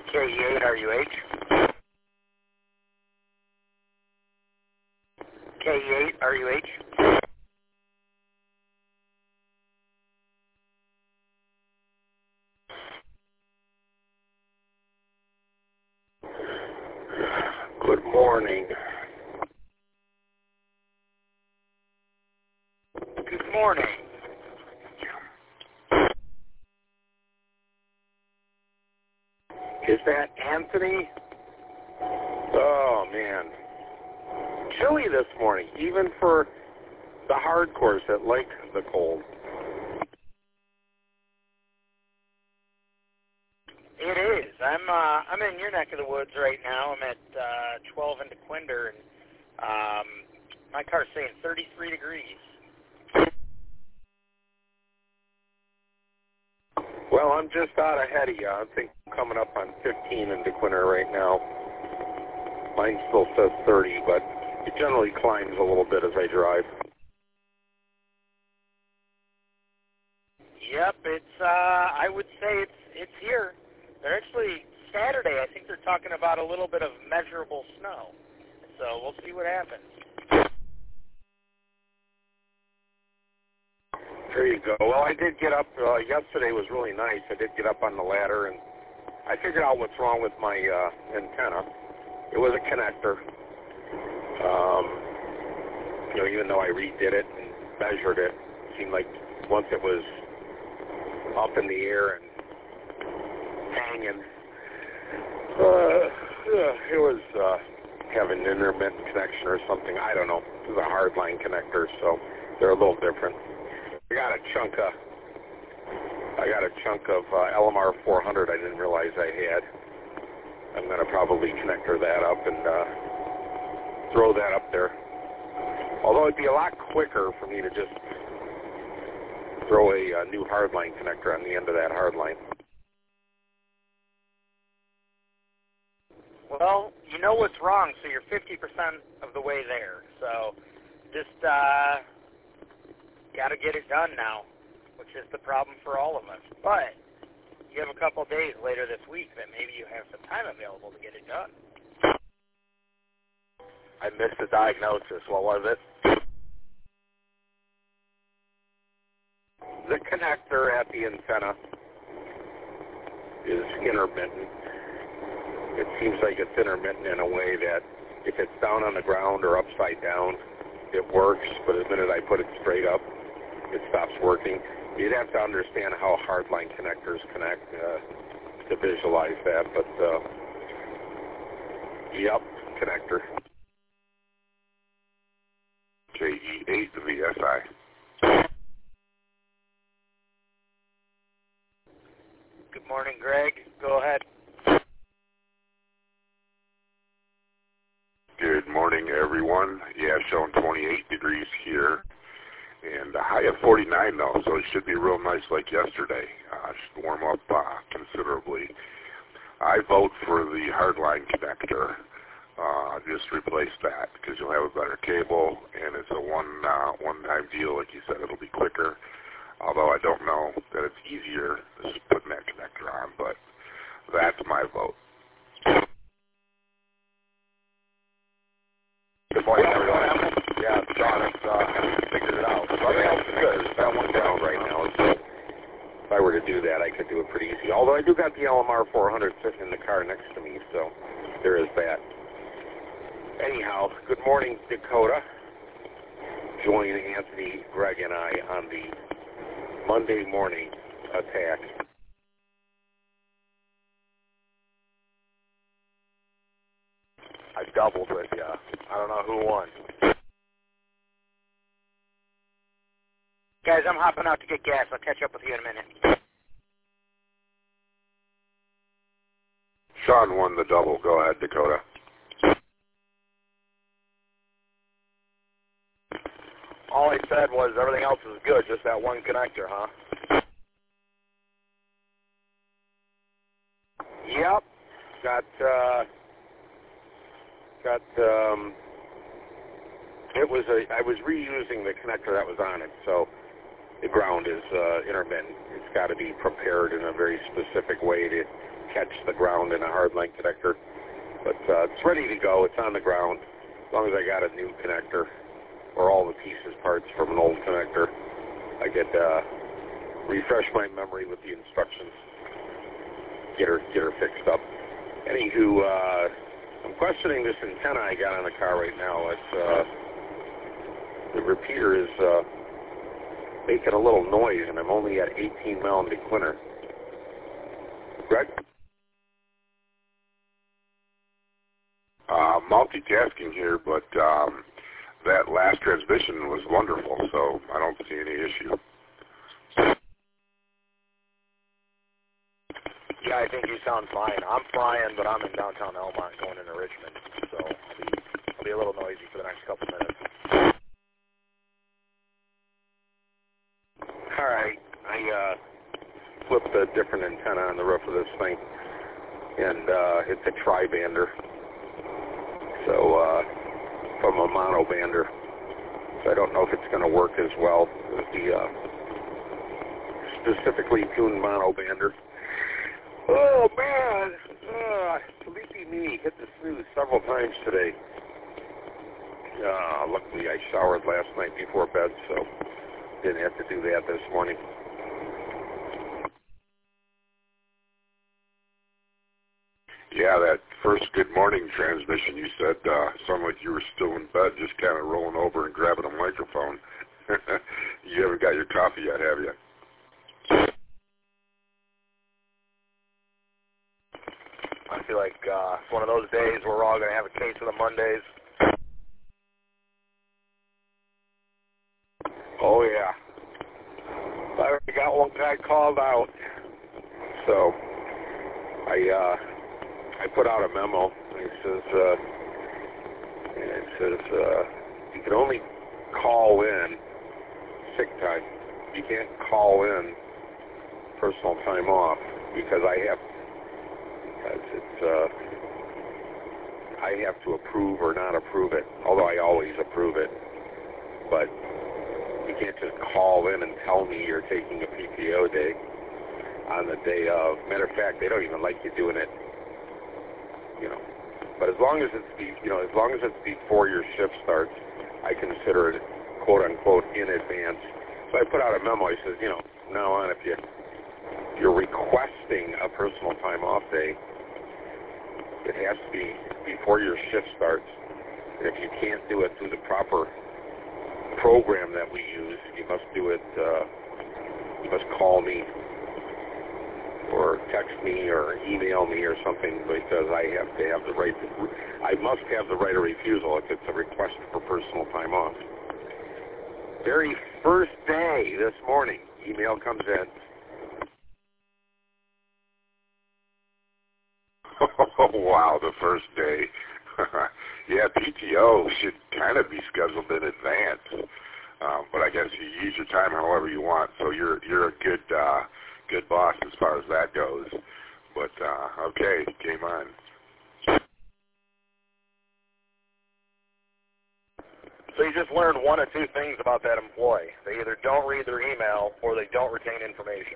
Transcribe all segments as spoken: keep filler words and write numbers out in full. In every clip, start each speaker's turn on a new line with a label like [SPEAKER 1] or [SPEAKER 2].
[SPEAKER 1] K E eight R U H. K E eight R U H.
[SPEAKER 2] Good morning.
[SPEAKER 1] Good morning.
[SPEAKER 2] Is that Anthony? Oh, man. Chilly this morning, even for the hardcores that like the cold.
[SPEAKER 1] It is. I'm uh, I'm in your neck of the woods right now. I'm at uh, twelve in DeQuinder, and um, my car's saying thirty-three degrees.
[SPEAKER 2] Well, I'm just out ahead of you. I think I'm coming up on fifteen in DeQuinder right now. Mine still says thirty, but it generally climbs a little bit as I drive.
[SPEAKER 1] Yep, it's. Uh, I would say it's it's here. They're actually Saturday. I think they're talking about a little bit of measurable snow. So we'll see what happens.
[SPEAKER 2] There you go. Well, I did get up. Uh, yesterday was really nice. I did get up on the ladder, and I figured out what's wrong with my uh, antenna. It was a connector. Um, you know, even though I redid it and measured it, it seemed like once it was up in the air and hanging, uh, yeah, it was uh, having an intermittent connection or something. I don't know. It was a hardline connector, so they're a little different. I got a chunk of, I got a chunk of uh, L M R four hundred I didn't realize I had. I'm going to probably connector that up and uh, throw that up there. Although it'd be a lot quicker for me to just throw a, a new hardline connector on the end of that hardline.
[SPEAKER 1] Well, you know what's wrong, so you're fifty percent of the way there. So just uh, got to get it done now, which is the problem for all of us. But you have a couple of days later this week that maybe you have some time available to get it done.
[SPEAKER 2] I missed the diagnosis. What was it? The connector at the antenna is intermittent. It seems like it's intermittent in a way that if it's down on the ground or upside down, it works, but the minute I put it straight up, it stops working. You'd have to understand how hardline connectors connect uh, to visualize that, but uh, yep, connector. J E eight V S I.
[SPEAKER 1] Good morning, Greg. Go ahead.
[SPEAKER 3] Good morning, everyone. Yeah, showing twenty-eight degrees here, and a high of forty-nine, though, so it should be real nice like yesterday. Uh, should warm up uh, considerably. I vote for the hardline connector. Uh, just replace that because you'll have a better cable, and it's a one, uh, one-time deal. Like you said, it'll be quicker, although I don't know that it's easier just putting that connector on, but that's my vote.
[SPEAKER 2] Good morning, everyone. Yeah, John has uh, figured it out. Something else is good. It's got one down right now. So if I were to do that, I could do it pretty easy. Although I do got the L M R four hundred sitting in the car next to me, so there is that. Anyhow, good morning, Dakota. Join Anthony, Greg, and I on the Monday morning attack. I doubled with you. I don't know who won.
[SPEAKER 1] Guys, I'm hopping out to get gas. I'll catch up with you in a minute.
[SPEAKER 3] Sean won the double. Go ahead, Dakota.
[SPEAKER 2] All I said was everything else is good, just that one connector, huh? Yep. Got, uh, got, um, it was a, I was reusing the connector that was on it, so the ground is uh, intermittent. It's got to be prepared in a very specific way to catch the ground in a hard line connector. But uh, it's ready to go. It's on the ground. As long as I got a new connector or all the pieces, parts from an old connector, I could uh, refresh my memory with the instructions, get her, get her fixed up. Anywho, uh, I'm questioning this antenna I got on the car right now. It's, uh, the repeater is uh, making a little noise, and I'm only at eighteen mile in decliner. Greg?
[SPEAKER 3] Uh, multitasking here, but um, that last transmission was wonderful, so I don't see any issue.
[SPEAKER 4] Yeah, I think you sound fine. I'm flying, but I'm in downtown Elmont going into Richmond, so I'll be, I'll be a little noisy for the next couple minutes.
[SPEAKER 2] All right. I uh, flipped a different antenna on the roof of this thing, and uh, it's a tri-bander. So, uh, from a mono-bander. So I don't know if it's going to work as well as the uh, specifically tuned mono-bander. Oh, man! Uh, sleepy me. Hit the snooze several times today. Uh, luckily, I showered last night before bed, so didn't have to do that this morning.
[SPEAKER 3] Yeah, that first good morning transmission you said uh, sounded like you were still in bed, just kind of rolling over and grabbing a microphone. You haven't got your coffee yet, have you?
[SPEAKER 4] I feel like uh, it's one of those days where we're all going to have a case of the Mondays.
[SPEAKER 2] Oh, yeah. I already got one guy called out. So, I, uh, I put out a memo. It says, uh, it says, uh, you can only call in sick time. You can't call in personal time off because I have, because it's, uh, I have to approve or not approve it, although I always approve it. But you can't just call in and tell me you're taking a P T O day on the day of. Matter of fact, they don't even like you doing it, you know. But as long as it's, be, you know, as long as it's before your shift starts, I consider it quote unquote in advance. So I put out a memo. I says, you know, from now on, if you if you're requesting a personal time off day, it has to be before your shift starts. And if you can't do it through the proper program that we use, you must do it, uh, you must call me or text me or email me or something, because I have to have the right to, I must have the right of refusal if it's a request for personal time off. Very first day this morning, email comes in.
[SPEAKER 3] Oh, wow, the first day. Yeah, P T O should kind of be scheduled in advance, um, but I guess you use your time however you want. So you're you're a good uh, good boss as far as that goes. But uh, okay, game on.
[SPEAKER 4] So you just learned one of two things about that employee. They either don't read their email or they don't retain information.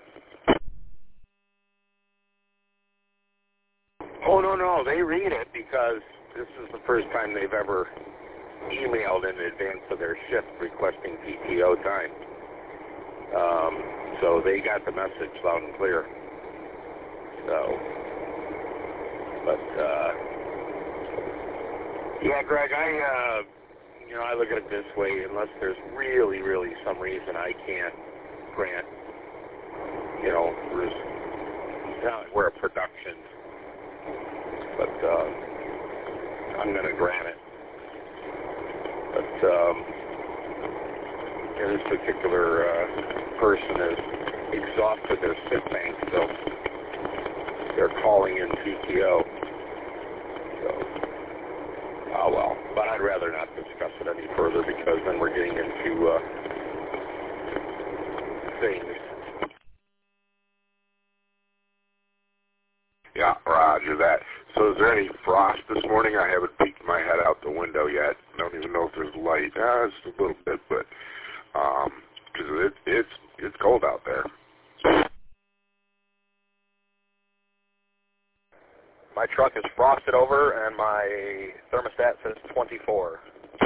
[SPEAKER 2] Oh, no, no, they read it because this is the first time they've ever emailed in advance of their shift requesting P T O time. Um, so they got the message loud and clear. So, but, uh, yeah, Greg, I, uh, you know, I look at it this way, unless there's really, really some reason I can't grant, you know, there's, it's not like we're a production, but, uh, I'm going to grant it. But um, yeah, this particular uh, person has exhausted their sick bank, so they're calling in P T O. So, oh well. But I'd rather not discuss it any further because then we're getting into uh, things.
[SPEAKER 3] Yeah, roger that. So is there any frost this morning? I haven't peeked my head out the window yet. I don't even know if there's light. Ah, it's a little bit, but um, because it, it's
[SPEAKER 4] truck is frosted over, and my thermostat says twenty-four.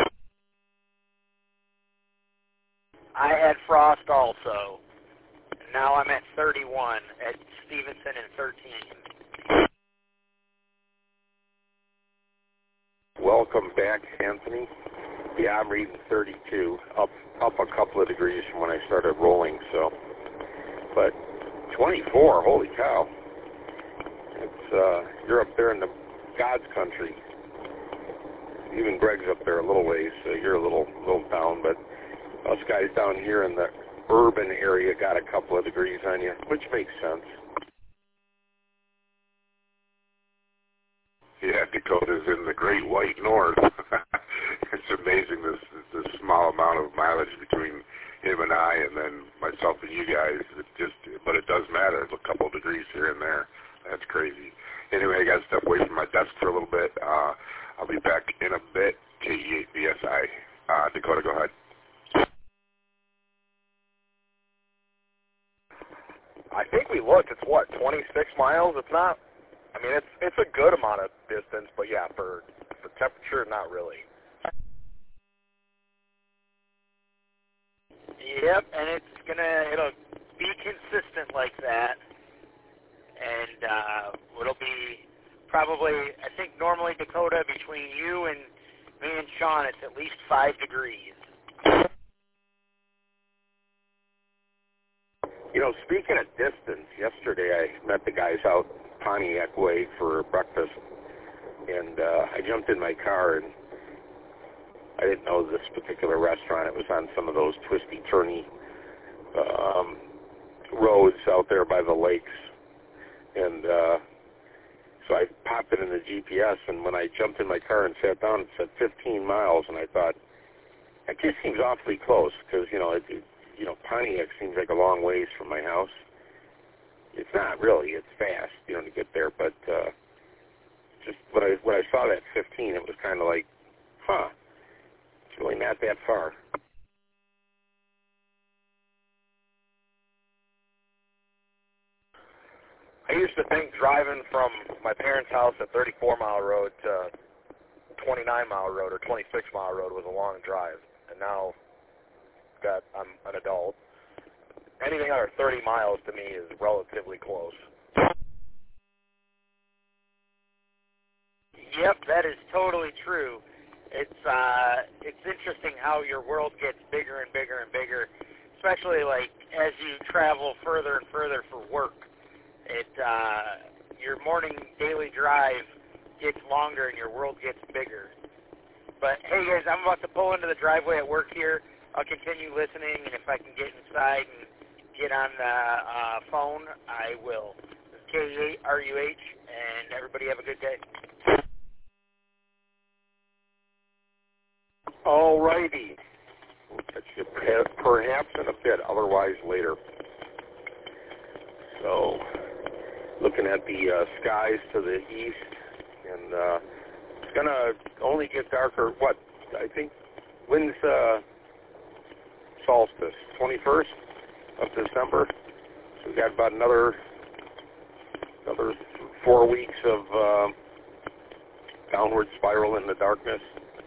[SPEAKER 1] I had frost also. Now I'm at thirty-one at Stevenson and thirteen.
[SPEAKER 2] Welcome back, Anthony. Yeah, I'm reading thirty-two, up up a couple of degrees from when I started rolling. So, but twenty-four, holy cow! It's uh, you're up there in the God's country. Even Greg's up there a little ways. So you're a little little down, but us guys down here in the urban area got a couple of degrees on you, which makes sense.
[SPEAKER 3] Yeah, Dakota's in the Great White North. It's amazing this this small amount of mileage between him and I, and then myself and you guys. It just, but it does matter. It's a couple of degrees here and there. That's crazy. Anyway, I got to step away from my desk for a little bit. Uh, I'll be back in a bit. K E eight B S I. Uh, Dakota, go ahead.
[SPEAKER 4] I think we looked. It's what, twenty-six miles? It's not. I mean, it's it's a good amount of distance, but yeah, for for temperature, not really.
[SPEAKER 1] Yep, and it's gonna it'll be consistent like that, and uh, it'll be probably, I think normally, Dakota, between you and me and Sean, it's at least five degrees.
[SPEAKER 2] You know, speaking of distance, yesterday I met the guys out Pontiac Way for breakfast, and uh, I jumped in my car, and I didn't know this particular restaurant. It was on some of those twisty, turny um, roads out there by the lakes, and uh, so I popped it in the G P S, and when I jumped in my car and sat down, it said fifteen miles, and I thought, that just seems awfully close, because, you know, it, it, you know, Pontiac seems like a long ways from my house. It's not really. It's fast, you know, to get there. But uh, just when I when I saw that fifteen, it was kind of like, huh, it's really not that far.
[SPEAKER 4] I used to think driving from my parents' house at thirty-four mile road to twenty-nine mile road or twenty-six mile road was a long drive, and now that I'm an adult, anything under thirty miles to me is relatively close.
[SPEAKER 1] Yep, that is totally true. It's uh, it's interesting how your world gets bigger and bigger and bigger, especially like as you travel further and further for work. It uh, your morning daily drive gets longer and your world gets bigger. But hey guys, I'm about to pull into the driveway at work here. I'll continue listening, and if I can get inside and get on the uh, phone, I will. This is K E eight R U H, and everybody have a good day.
[SPEAKER 2] All righty. We'll catch you perhaps in a bit, otherwise later. So, looking at the uh, skies to the east, and uh, it's going to only get darker, what, I think, when's uh, solstice? twenty-first of December. So we've got about another, another four weeks of uh, downward spiral in the darkness.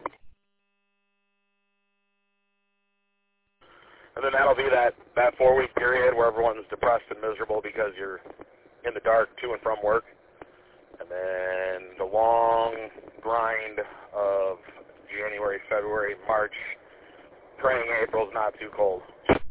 [SPEAKER 4] And then that'll be that, that four-week period where everyone's depressed and miserable because you're in the dark to and from work. And then the long grind of January, February, March, praying April's not too cold.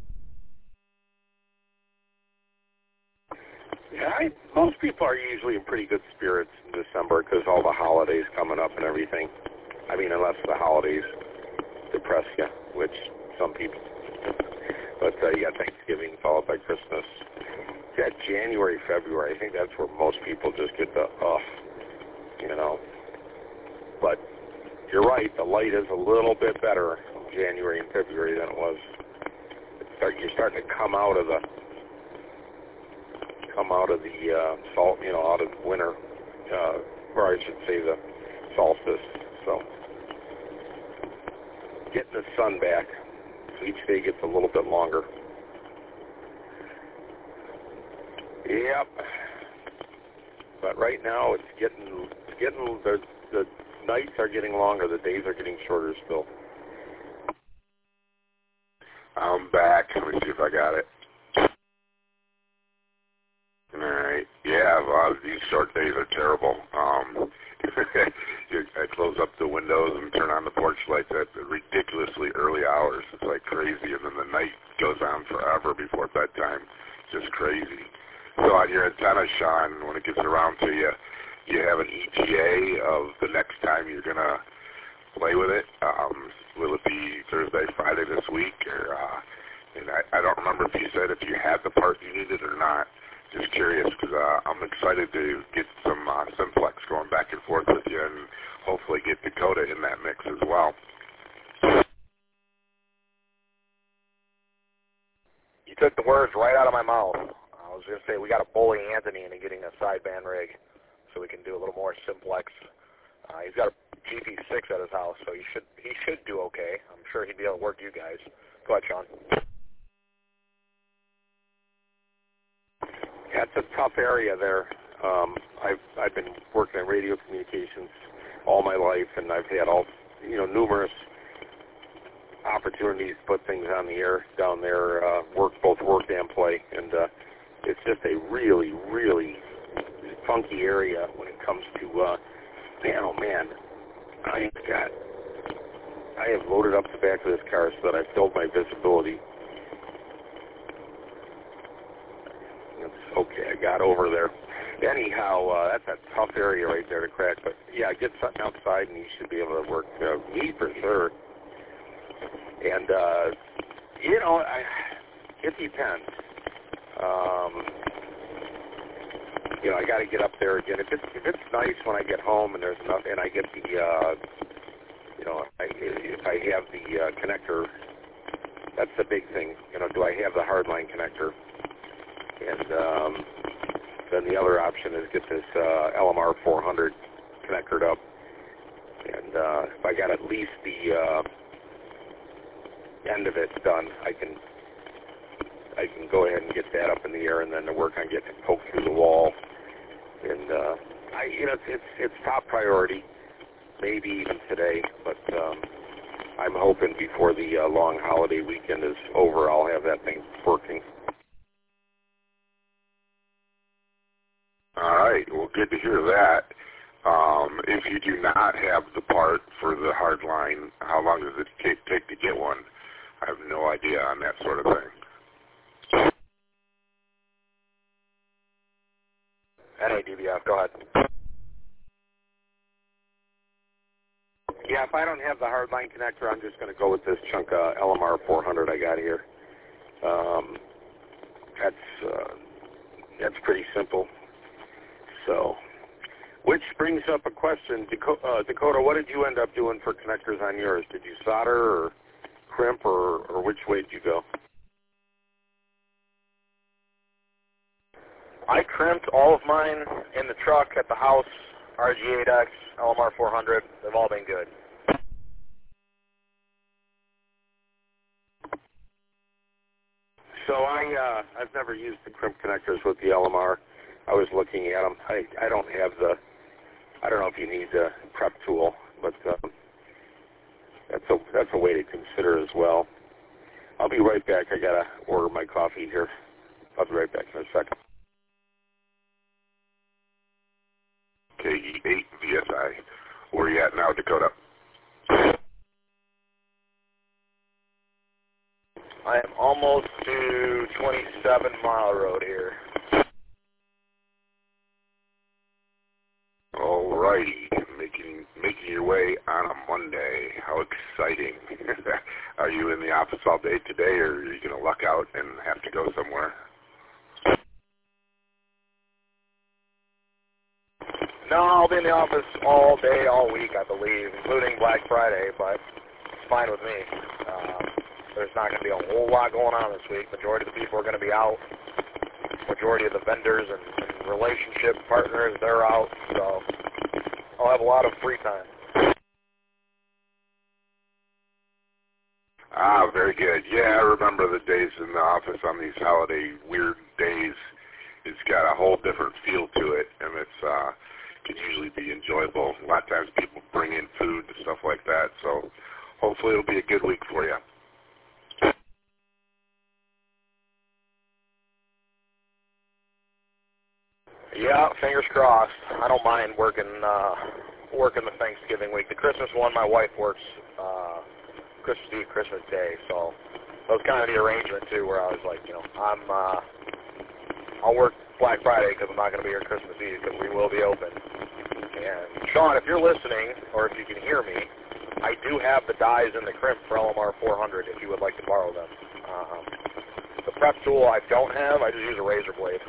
[SPEAKER 2] Yeah, I, most people are usually in pretty good spirits in December because all the holidays coming up and everything. I mean, unless the holidays depress you, which some people. But uh, yeah, Thanksgiving followed by Christmas. Yeah, January, February, I think that's where most people just get the ugh, you know. But you're right, the light is a little bit better in January and February than it was. It's start, you're starting to come out of the come out of the uh, salt, you know, out of winter, uh, or I should say the solstice. So getting the sun back. Each day gets a little bit longer. Yep. But right now it's getting, it's getting the, the nights are getting longer, the days are getting shorter still.
[SPEAKER 3] I'm back. Let me see if I got it. All right. Yeah, well, these short days are terrible. Um, I close up the windows and turn on the porch lights at ridiculously early hours. It's like crazy, and then the night goes on forever before bedtime. Just crazy. So on your antenna, Sean, when it gets around to you, you have an E T A of the next time you're going to play with it. Um, will it be Thursday, Friday this week? Or, uh, and I, I don't remember if you said if you had the part you needed or not. Just curious, because uh, I'm excited to get some uh, simplex going back and forth with you, and hopefully get Dakota in that mix as well.
[SPEAKER 4] You took the words right out of my mouth. I was going to say we got to bully Anthony into getting a sideband rig so we can do a little more simplex. Uh, he's got a G P six at his house, so he should he should do okay. I'm sure he'd be able to work you guys. Go ahead, Sean.
[SPEAKER 2] Yeah, it's a tough area there. Um, I've I've been working in radio communications all my life, and I've had all you know numerous opportunities to put things on the air down there, uh, work both work and play, and uh, it's just a really really funky area when it comes to uh, man oh man. I've got I have loaded up the back of this car so that I've filled my visibility. Okay, I got over there. Anyhow, uh, that's a tough area right there to crack. But, yeah, get something outside and you should be able to work. Uh, me, for sure. And, uh, you know, I, it depends. Um, you know, I got to get up there again. If it's, if it's nice when I get home and there's enough, and I get the, uh, you know, I, if I have the uh, connector, that's the big thing. You know, do I have the hardline connector? And um, then the other option is get this uh, L M R four hundred connected up. And uh, if I got at least the uh, end of it done, I can I can go ahead and get that up in the air, and then to work on getting it poked through the wall. And uh, I, you know, it's, it's it's top priority. Maybe even today, but um, I'm hoping before the uh, long holiday weekend is over, I'll have that thing working.
[SPEAKER 3] All right. Well, good to hear that. Um, if you do not have the part for the hard line, how long does it take, take to get one? I have no idea on that sort of thing.
[SPEAKER 4] N A D B F, go ahead.
[SPEAKER 2] Yeah, if I don't have the hardline connector, I'm just going to go with this chunk of L M R four hundred I got here. Um, that's uh, that's pretty simple. So, which brings up a question, Dakota, uh, Dakota, what did you end up doing for connectors on yours? Did you solder or crimp, or, or which way did you go?
[SPEAKER 4] I crimped all of mine in the truck, at the house, R G eight X, L M R four hundred. They've all been good.
[SPEAKER 2] So I, uh, I've never used the crimp connectors with the L M R. I was looking at them. I, I don't have the, I don't know if you need the prep tool, but um, that's a that's a way to consider as well. I'll be right back. I gotta order my coffee here. I'll be right back in a second.
[SPEAKER 3] K E eight V S I. Where are you at now, Dakota?
[SPEAKER 4] I am almost to twenty-seven Mile Road here.
[SPEAKER 3] All righty. Making, making your way on a Monday. How exciting. Are you in the office all day today, or are you going to luck out and have to go somewhere?
[SPEAKER 4] No, I'll be in the office all day, all week, I believe, including Black Friday, but it's fine with me. Um, there's not going to be a whole lot going on this week. Majority of the people are going to be out. Majority of the vendors and, and relationship partners, they're out, so I'll have a lot of free time.
[SPEAKER 3] Ah, very good. Yeah, I remember the days in the office on these holiday weird days. it's got a whole different feel to it, and it's uh, can usually be enjoyable. A lot of times people bring in food and stuff like that, so hopefully it'll be a good week for you.
[SPEAKER 4] Yeah, fingers crossed. I don't mind working uh, working the Thanksgiving week. The Christmas one, my wife works uh, Christmas Eve, Christmas Day, so that was kind of the arrangement too, where I was like, you know, I'm uh, I'll work Black Friday because I'm not going to be here Christmas Eve because we will be open. And Sean, if you're listening or if you can hear me, I do have the dies in the crimp for L M R four hundred if you would like to borrow them. Um, the prep tool I don't have. I just use a razor blade.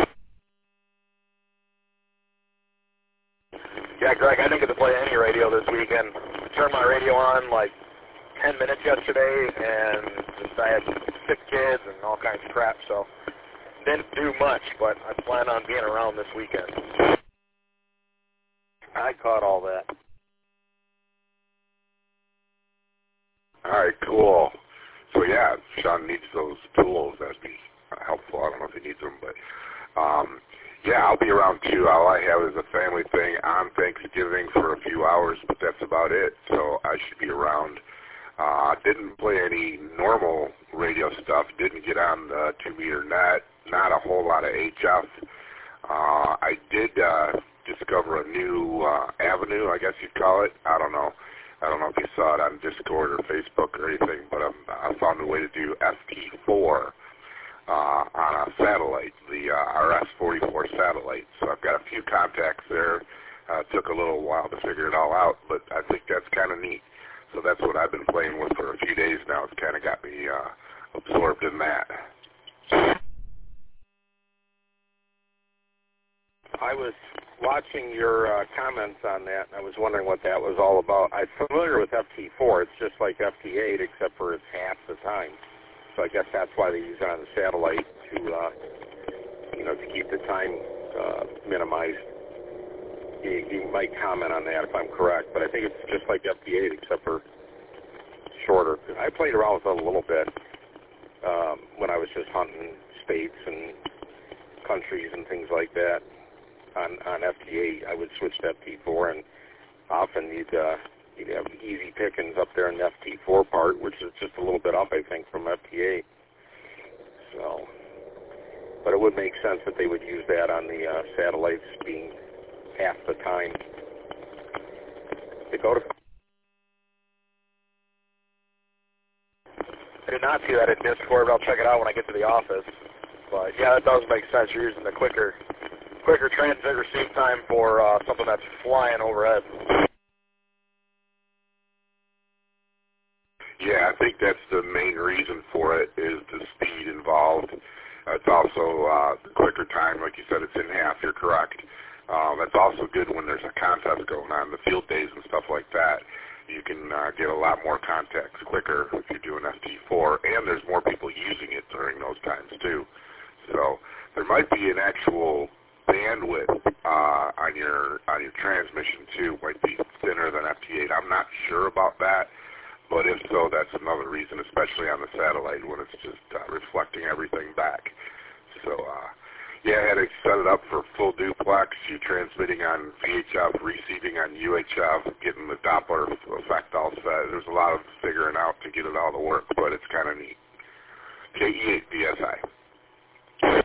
[SPEAKER 4] Yeah, Greg, I didn't get to play any radio this weekend. I turned my radio on like ten minutes yesterday, and just, I had sick kids and all kinds of crap, so didn't do much, but I plan on being around this weekend.
[SPEAKER 2] I caught all that.
[SPEAKER 3] All right, cool. So, yeah, Sean needs those tools. That'd be helpful. I don't know if he needs them, but, um, yeah, I'll be around, too. All I have is a family thing on Thanksgiving for a few hours, but that's about it. So I should be around. Uh, didn't play any normal radio stuff. Didn't get on the two-meter net. Not a whole lot of H F. Uh, I did uh, discover a new uh, avenue, I guess you'd call it. I don't know. I don't know if you saw it on Discord or Facebook or anything, but um, I found a way to do F T four uh, on a satellite, the uh, R S forty-four satellite. So I've got a few contacts there. Uh, it took a little while to figure it all out, but I think that's kind of neat. So that's what I've been playing with for a few days now. It's kind of got me uh, absorbed in that.
[SPEAKER 2] I was watching your uh, comments on that, and I was wondering what that was all about. I'm familiar with F T four. It's just like F T eight, except for it's half the time. So I guess that's why they use it on the satellite to, uh, you know, to keep the time uh, minimized. You, you might comment on that if I'm correct, but I think it's just like F T eight, except for shorter. I played around with it a little bit um, when I was just hunting states and countries and things like that. On, on F T eight, I would switch to F T four, and often you'd uh, you'd have easy pickings up there in the F T four part, which is just a little bit up, I think, from F T eight. So, but it would make sense that they would use that on the uh, satellites being half the time. Dakota?
[SPEAKER 4] I did not see that in Discord, but I'll check it out when I get to the office. But yeah, that does make sense. You're using the quicker quicker transmit receive time for uh, something that's flying overhead.
[SPEAKER 3] Yeah, I think that's the main reason for it is the speed involved. Uh, it's also uh, the quicker time, like you said, it's in half. You're correct. Uh, that's also good when there's a contest going on, the field days and stuff like that. You can uh, get a lot more contacts quicker if you're doing F T four, and there's more people using it during those times too. So there might be an actual bandwidth uh, on your on your transmission too. Might be thinner than F T eight. I'm not sure about that, but if so, that's another reason, especially on the satellite when it's just uh, reflecting everything back. So. Uh, Yeah, I had to set it up for full duplex. You're transmitting on V H F, receiving on U H F, getting the Doppler effect all set. There's a lot of figuring out to get it all to work, but it's kind of neat. K E eight B S I.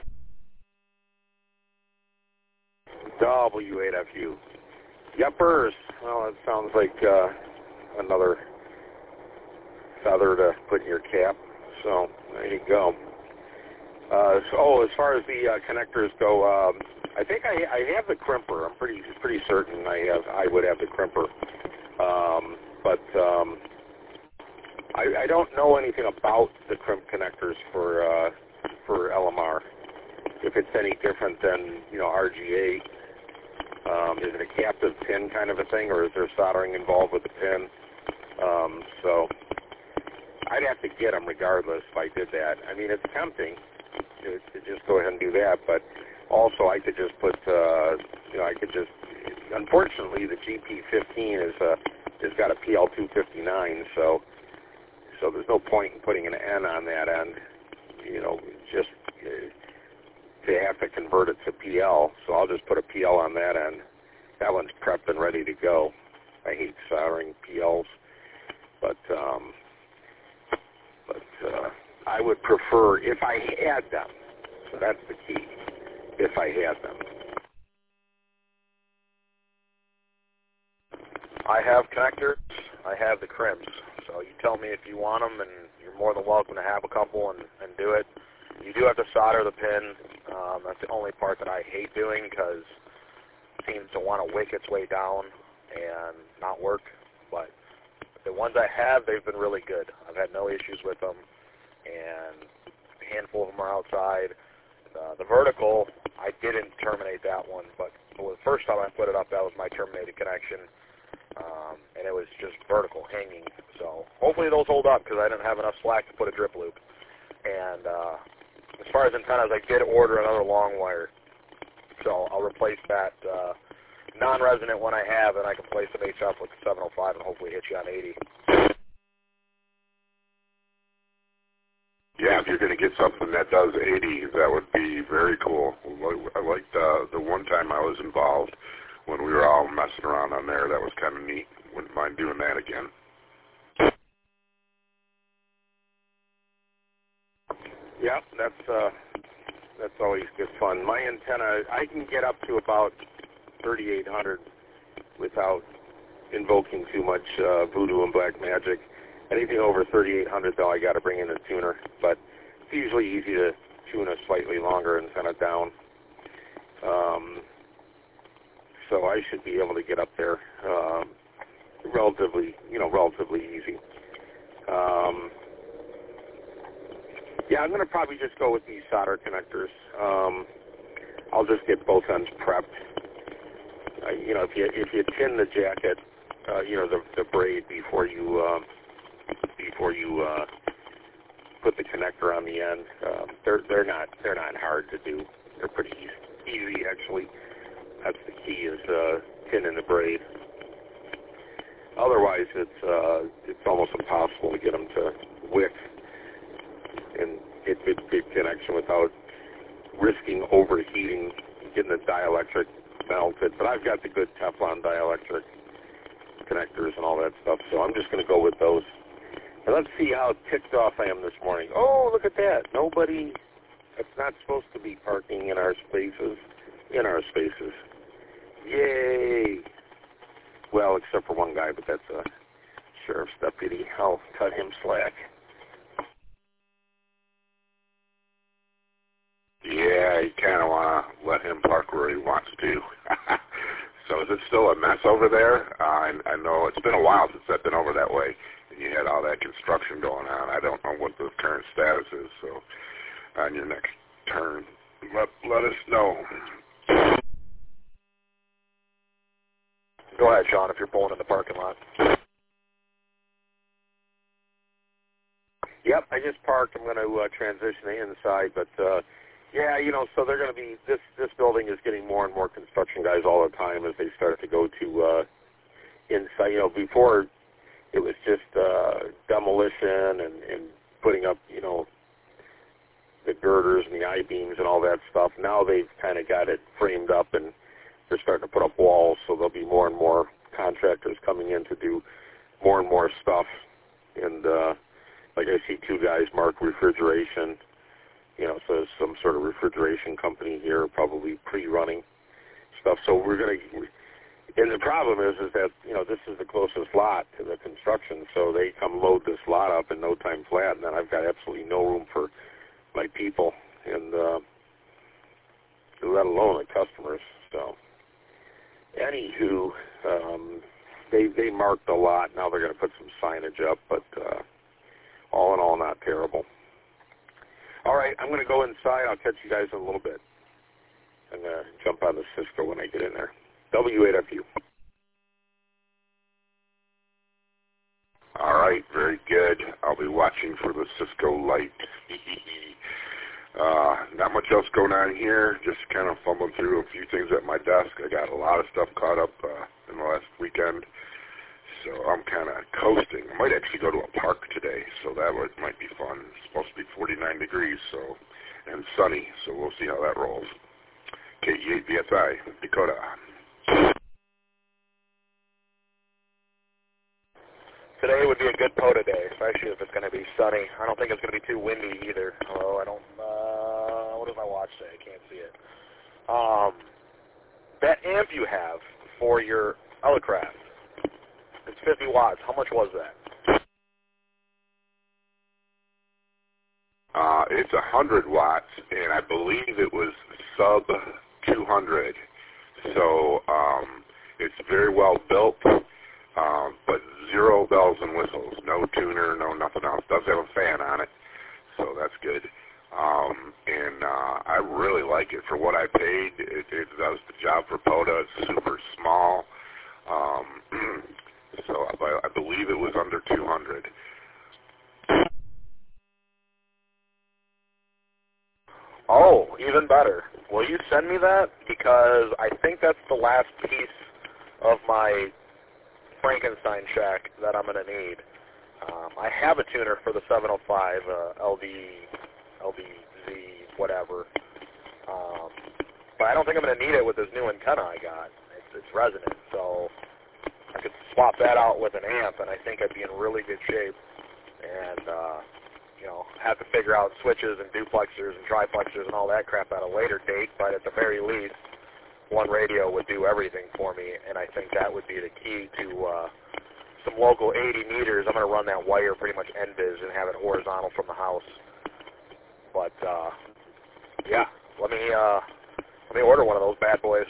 [SPEAKER 2] W eight F U. Yuppers. Well, it sounds like uh, another feather to put in your cap. So there you go. Uh, so, oh, as far as the uh, connectors go, um, I think I, I have the crimper. I'm pretty pretty certain I have. I would have the crimper, um, but um, I, I don't know anything about the crimp connectors for uh, for L M R. If it's any different than you know R G A, um, is it a captive pin kind of a thing, or is there soldering involved with the pin? Um, so I'd have to get them regardless if I did that. I mean, it's tempting. To, to just go ahead and do that, but also I could just put, uh, you know, I could just, unfortunately the G P fifteen is, uh, has got a P L two fifty-nine, so, so there's no point in putting an N on that end, you know, just, uh, to have to convert it to P L, so I'll just put a P L on that end. That one's prepped and ready to go. I hate soldering P Ls, but um, but uh, I would prefer if I had them. So that's the key. If I had them.
[SPEAKER 4] I have connectors. I have the crims. So you tell me if you want them, and you're more than welcome to have a couple and, and do it. You do have to solder the pin. Um, that's the only part that I hate doing because it seems to want to wick its way down and not work. But the ones I have, they've been really good. I've had no issues with them, and a handful of them are outside. Uh, the vertical, I didn't terminate that one, but the first time I put it up, that was my terminated connection, um, and it was just vertical hanging. So hopefully those hold up because I didn't have enough slack to put a drip loop. And uh, as far as antennas, I did order another long wire, so I'll replace that uh, non-resonant one I have, and I can place an H F with the seven oh five and hopefully hit you on eighty.
[SPEAKER 3] Yeah, if you're going to get something that does eighty, that would be very cool. I liked uh, the one time I was involved when we were all messing around on there. That was kind of neat. Wouldn't mind doing that again.
[SPEAKER 2] Yeah, that's uh, that's always good fun. My antenna, I can get up to about thirty-eight hundred without invoking too much uh, voodoo and black magic. Anything over thirty-eight hundred, though, I got to bring in a tuner. But it's usually easy to tune a slightly longer antenna down. Um, so I should be able to get up there um, relatively, you know, relatively easy. Um, yeah, I'm going to probably just go with these solder connectors. Um, I'll just get both ends prepped. Uh, you know, if you if you tin the jacket, uh, you know, the the braid before you. Uh, before you uh, put the connector on the end. Um, they're they're not they're not hard to do. They're pretty easy, easy actually. That's the key is uh, tinning the braid. Otherwise, it's uh, it's almost impossible to get them to wick and get good, good connection without risking overheating, getting the dielectric melted. But I've got the good Teflon dielectric connectors and all that stuff, so I'm just going to go with those. And let's see how ticked off I am this morning. Oh, look at that. Nobody, it's not supposed to be parking in our spaces, in our spaces. Yay. Well, except for one guy, but that's a sheriff's deputy. I'll cut him slack.
[SPEAKER 3] Yeah, you kind of want to let him park where he wants to. So is it still a mess over there? Uh, I, I know it's been a while since I've been over that way. You had all that construction going on. I don't know what the current status is, so on your next turn, let, let us know.
[SPEAKER 4] Go ahead, Sean, if you're pulling in the parking lot.
[SPEAKER 2] Yep, I just parked. I'm going to uh, transition the inside, but uh, yeah, you know, so they're going to be, this, this building is getting more and more construction guys all the time as they start to go to uh, inside. You know, before it was just uh, demolition and, and putting up, you know, the girders and the I-beams and all that stuff. Now they've kind of got it framed up and they're starting to put up walls, so there'll be more and more contractors coming in to do more and more stuff. And uh, like I see two guys mark refrigeration, you know, so some sort of refrigeration company here, probably pre-running stuff. So we're going to, and the problem is, is that, you know, this is the closest lot to the construction, so they come load this lot up in no time flat, and then I've got absolutely no room for my people, and uh, let alone the customers. So, anywho, um, they they marked a lot. Now they're going to put some signage up, but uh, all in all, not terrible. All right, I'm going to go inside. I'll catch you guys in a little bit. I'm going to jump on the Cisco when I get in there. W eight F U.
[SPEAKER 3] All right, very good. I'll be watching for the Cisco light. uh, not much else going on here. Just kind of fumbling through a few things at my desk. I got a lot of stuff caught up uh, in the last weekend, so I'm kind of coasting. I might actually go to a park today, so that would, might be fun. It's supposed to be forty-nine degrees, so and sunny, so we'll see how that rolls. K E eight V S I, Dakota.
[SPEAKER 4] Today would be a good POTA day, especially if it's going to be sunny. I don't think it's going to be too windy either. Although I don't, uh, what does my watch say? I can't see it. Um, that amp you have for your Elecraft, it's fifty watts. How much was that?
[SPEAKER 3] Uh, it's one hundred watts, and I believe it was sub two hundred. So um, it's very well built, um, but zero bells and whistles, no tuner, no nothing else. Does have a fan on it, so that's good. Um, and uh, I really like it for what I paid. It, it does the job for POTA. It's super small, um, so I, I believe it was under two hundred.
[SPEAKER 4] Oh, even better. Will you send me that? Because I think that's the last piece of my Frankenstein shack that I'm going to need. Um, I have a tuner for the seven oh five, uh, L D, L D Z, whatever. Um, but I don't think I'm going to need it with this new antenna I got. It's, it's resonant, so I could swap that out with an amp, and I think I'd be in really good shape. And, uh, you know, have to figure out switches and duplexers and triplexers and all that crap at a later date, but at the very least, one radio would do everything for me, and I think that would be the key to uh, some local eighty meters. I'm going to run that wire pretty much end-biz and have it horizontal from the house. But, uh, yeah, let me, uh, let me order one of those bad boys.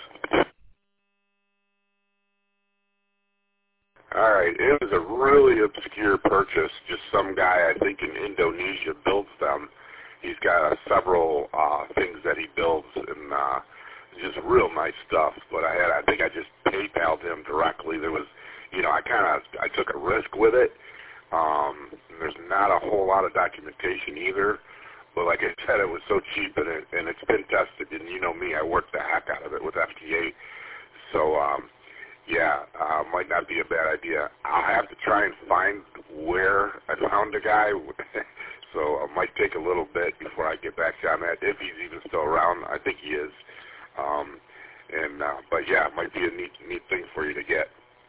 [SPEAKER 3] All right, it was a really obscure purchase. Just some guy, I think, in Indonesia builds them. He's got uh, several uh, things that he builds, and uh, just real nice stuff. But I had, I think, I just PayPal'd him directly. There was, you know, I kind of, I took a risk with it. Um, there's not a whole lot of documentation either. But like I said, it was so cheap, and, it, and it's been tested. And you know me, I worked the heck out of it with F T A. So. Um, Yeah, uh, might not be a bad idea. I'll have to try and find where I found the guy, so it might take a little bit before I get back on that, if he's even still around. I think he is. Um, and uh, But, yeah, it might be a neat, neat thing for you to get.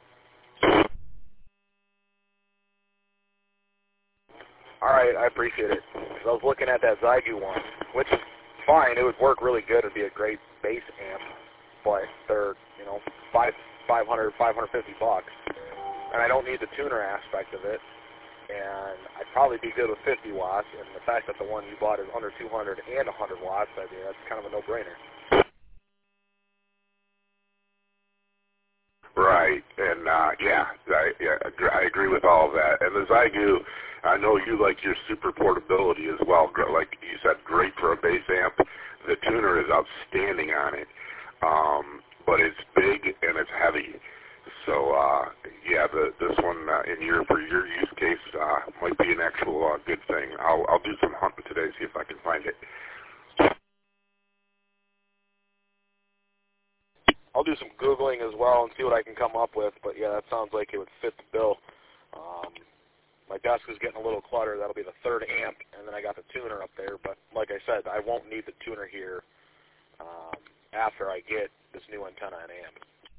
[SPEAKER 4] All right, I appreciate it. I was looking at that Zygu one, which is fine. It would work really good. It would be a great bass amp, but they're, you know, five... five hundred, five fifty bucks, and I don't need the tuner aspect of it, and I'd probably be good with fifty watts, and the fact that the one you bought is under two hundred and one hundred watts, I mean, that's kind of a no-brainer.
[SPEAKER 3] Right, and uh, yeah, I, yeah, I agree with all of that. And the Zygu, I know you like your super portability as well. Like you said, great for a bass amp. The tuner is outstanding on it. Um, but it's big and it's heavy. So, uh, yeah, the, this one uh, in your for your use case uh, might be an actual uh, good thing. I'll, I'll do some hunting today, see if I can find it.
[SPEAKER 4] I'll do some Googling as well and see what I can come up with, but yeah, that sounds like it would fit the bill. Um, my desk is getting a little cluttered. That'll be the third amp, and then I got the tuner up there, but like I said, I won't need the tuner here um, after I get this new antenna and amp.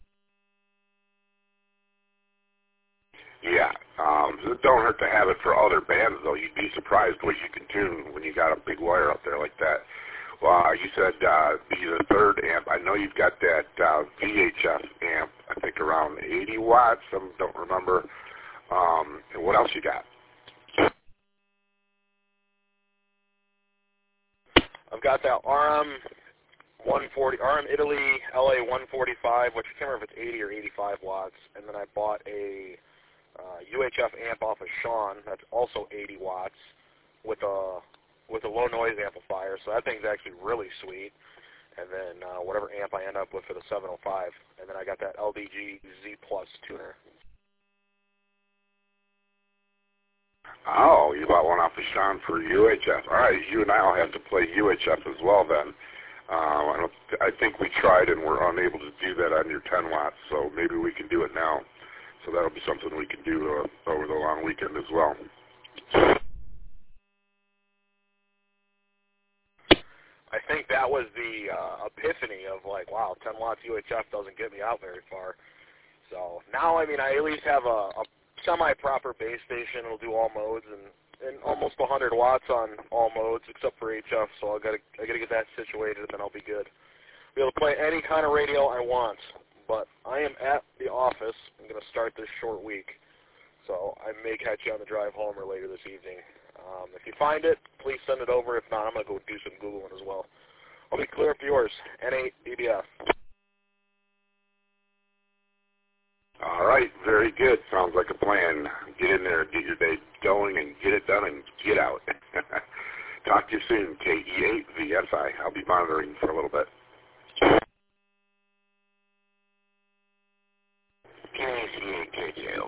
[SPEAKER 3] Yeah, um, it don't hurt to have it for other bands, though. You'd be surprised what you can tune when you got a big wire up there like that. Well, you said uh, the third amp. I know you've got that uh, V H F amp, I think around eighty watts. I don't remember. Um, and what else you got?
[SPEAKER 4] I've got that R M one forty, R M Italy L A one forty-five, which I can't remember if it's eighty or eighty-five watts, and then I bought a uh, U H F amp off of Sean that's also eighty watts with a with a low noise amplifier, so that thing's actually really sweet. And then uh, whatever amp I end up with for the seven oh five, and then I got that L D G Z Plus tuner.
[SPEAKER 3] Oh, you bought one off of Sean for U H F. All right, you and I will have to play U H F as well then. Uh, I, don't, I think we tried and were unable to do that on your ten watts, so maybe we can do it now. So that'll be something we can do uh, over the long weekend as well.
[SPEAKER 4] I think that was the uh, epiphany of like, wow, ten watts U H F doesn't get me out very far. So now, I mean, I at least have a, a semi-proper base station. It'll do all modes and, and almost one hundred watts on all modes except for H F. So I got to I got to get that situated, and then I'll be good. Be able to play any kind of radio I want. But I am at the office. I'm going to start this short week. So I may catch you on the drive home or later this evening. Um, if you find it, please send it over. If not, I'm going to go do some Googling as well. I'll be clear up yours. N eight B B F.
[SPEAKER 3] All right, very good. Sounds like a plan. Get in there, get your day going, and get it done and get out. Talk to you soon, K E eight V S I. I'll be monitoring for a little bit.
[SPEAKER 5] K C eight K J O.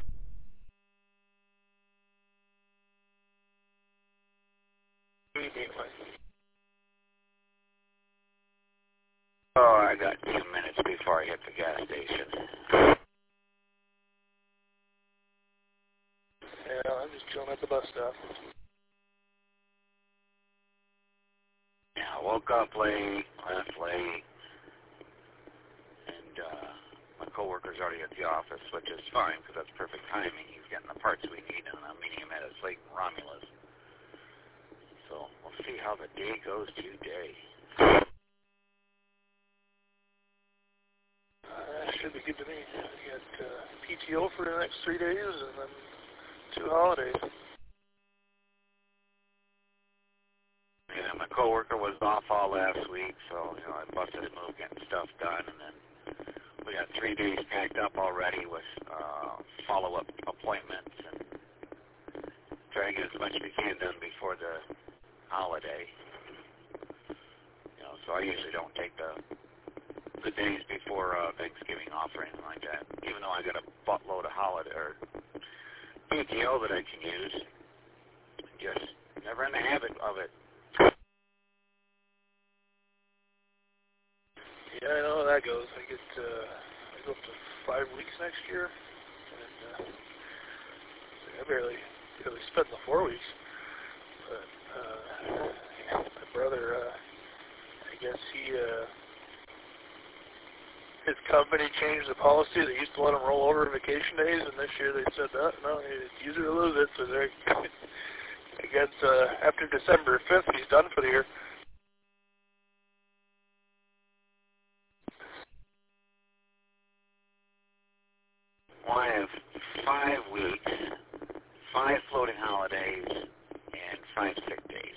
[SPEAKER 5] Oh, I got two minutes before I hit the gas station.
[SPEAKER 6] Yeah, I'm just chilling at the bus stop.
[SPEAKER 5] Yeah, I woke up late, left late, and uh, my coworker's already at the office, which is fine because that's perfect timing. He's getting the parts we need, and I'm meeting him at his lake in Romulus. So we'll see how the day goes today.
[SPEAKER 6] Uh, should be good to me. I got uh, P T O for the next three days and then two holidays.
[SPEAKER 5] Yeah, my coworker was off all last week, so you know I busted a move getting stuff done, and then we got three days packed up already with uh, follow-up appointments and trying to get as much as we can done before the holiday. You know, so I usually don't take the the days before uh, Thanksgiving off or anything like that, even though I got a buttload of holiday or P T O that I can use. Just never in the habit of it.
[SPEAKER 6] Yeah, I know how that goes. I get uh, I go up to five weeks next year, and uh, I barely barely spent the four weeks. But uh, yeah, my brother, uh, I guess he uh, his company changed the policy. They used to let him roll over vacation days, and this year they said that no, it's use it or lose it. So they're I guess uh, after December fifth, he's done for the year.
[SPEAKER 5] Well, I have five weeks, five floating holidays, and five sick days.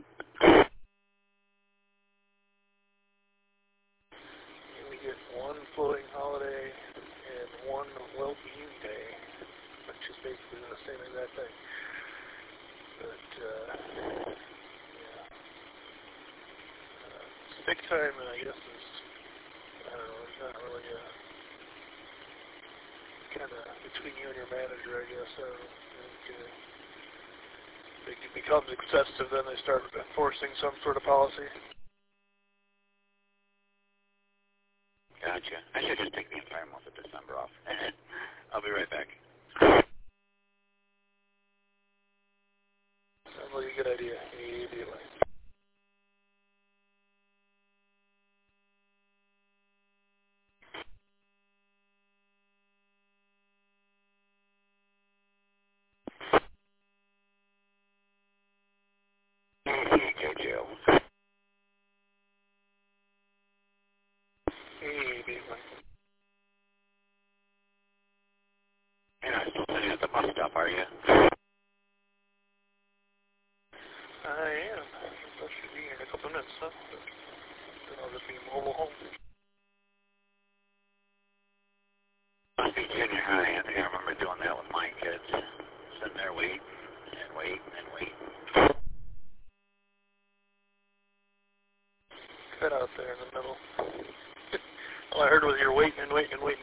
[SPEAKER 6] We get one floating holiday and one well-being day, which is basically the same exact thing. But, uh, yeah. Uh, sick time, I guess, is, I don't know, it's not really a, kind of between you and your manager, I guess. I don't think, uh, if it becomes excessive, then they start enforcing some sort of policy.
[SPEAKER 5] Gotcha. I should just take the entire month of December off. I'll be right back.
[SPEAKER 6] Sounds like a good idea. Immediately.
[SPEAKER 5] K J O.
[SPEAKER 6] Immediately.
[SPEAKER 5] You're not still sitting at the bus stop, are you?
[SPEAKER 6] I am. I should be here in a couple minutes, huh? Then I'll just be mobile home.
[SPEAKER 5] Must be junior high. I think I remember doing that with my kids. Sitting there waiting and waiting and waiting.
[SPEAKER 6] Cut out there in the middle. All I heard was you're waiting and waiting and waiting.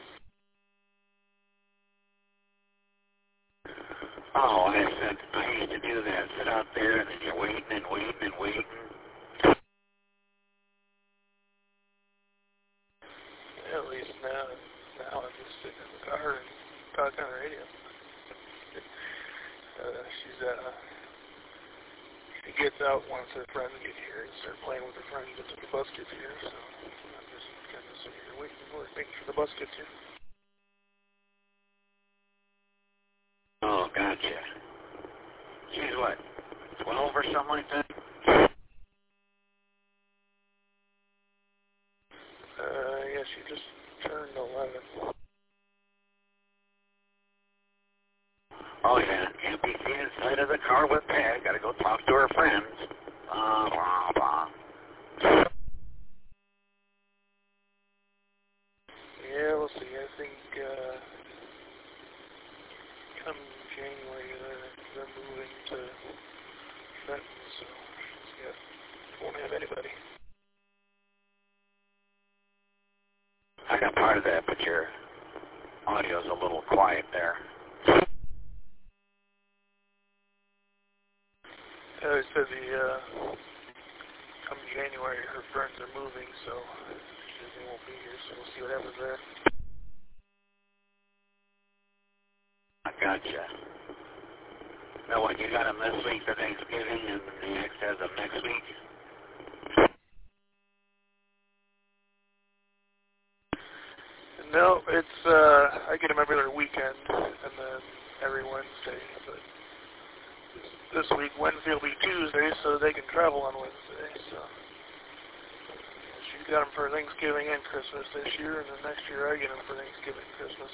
[SPEAKER 5] Oh, I said, I used to do that. Sit out there and then you're waiting and waiting and waiting.
[SPEAKER 6] Yeah, at least now, now I'm just sitting in the car and talking on the radio. uh, she's, uh, it gets out once their friends get here and start playing with their friends until the bus gets here. So I'm just kind of sitting here waiting for it, making sure the bus gets here.
[SPEAKER 5] Oh, gotcha. She's what, twelve or something like that?
[SPEAKER 6] Uh, yeah, she just turned eleven.
[SPEAKER 5] Oh, yeah, can't be seen inside of the car with Peg. Gotta go talk to her friends. Blah, blah, blah.
[SPEAKER 6] Yeah, we'll see. I think, uh, come January, they're, they're moving to Fenton, so she's got, won't have anybody.
[SPEAKER 5] I got part of that, but your audio's a little quiet there.
[SPEAKER 6] Uh, it said the, uh, come January, her friends are moving, so they won't be here, so we'll see what happens there.
[SPEAKER 5] I gotcha. Now what, you got them this week for Thanksgiving and the next has them next week?
[SPEAKER 6] No, it's, uh, I get them every other weekend, and then every Wednesday, but this week, Wednesday will be Tuesday, so they can travel on Wednesday, so she's got them for Thanksgiving and Christmas this year, and then next year I get them for Thanksgiving and Christmas.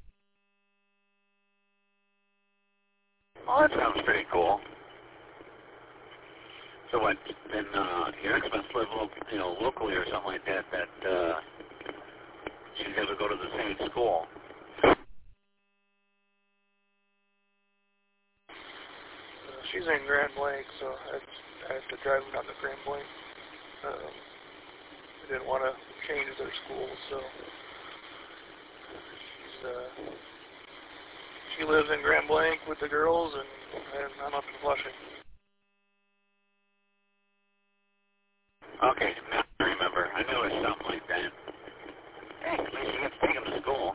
[SPEAKER 5] Oh, that sounds pretty cool. So what, then, uh, your ex must live, lo- you know, locally or something like that, that, uh, she's able to go to the same school.
[SPEAKER 6] She's in Grand Blanc, so I, I have to drive down to Grand Blanc. Um, I didn't want to change their school, so she's, uh, she lives in Grand Blanc with the girls, and, and I'm up in Flushing.
[SPEAKER 5] Okay, now I remember. I knew it was something like that. Hey, at least you get to take him to school.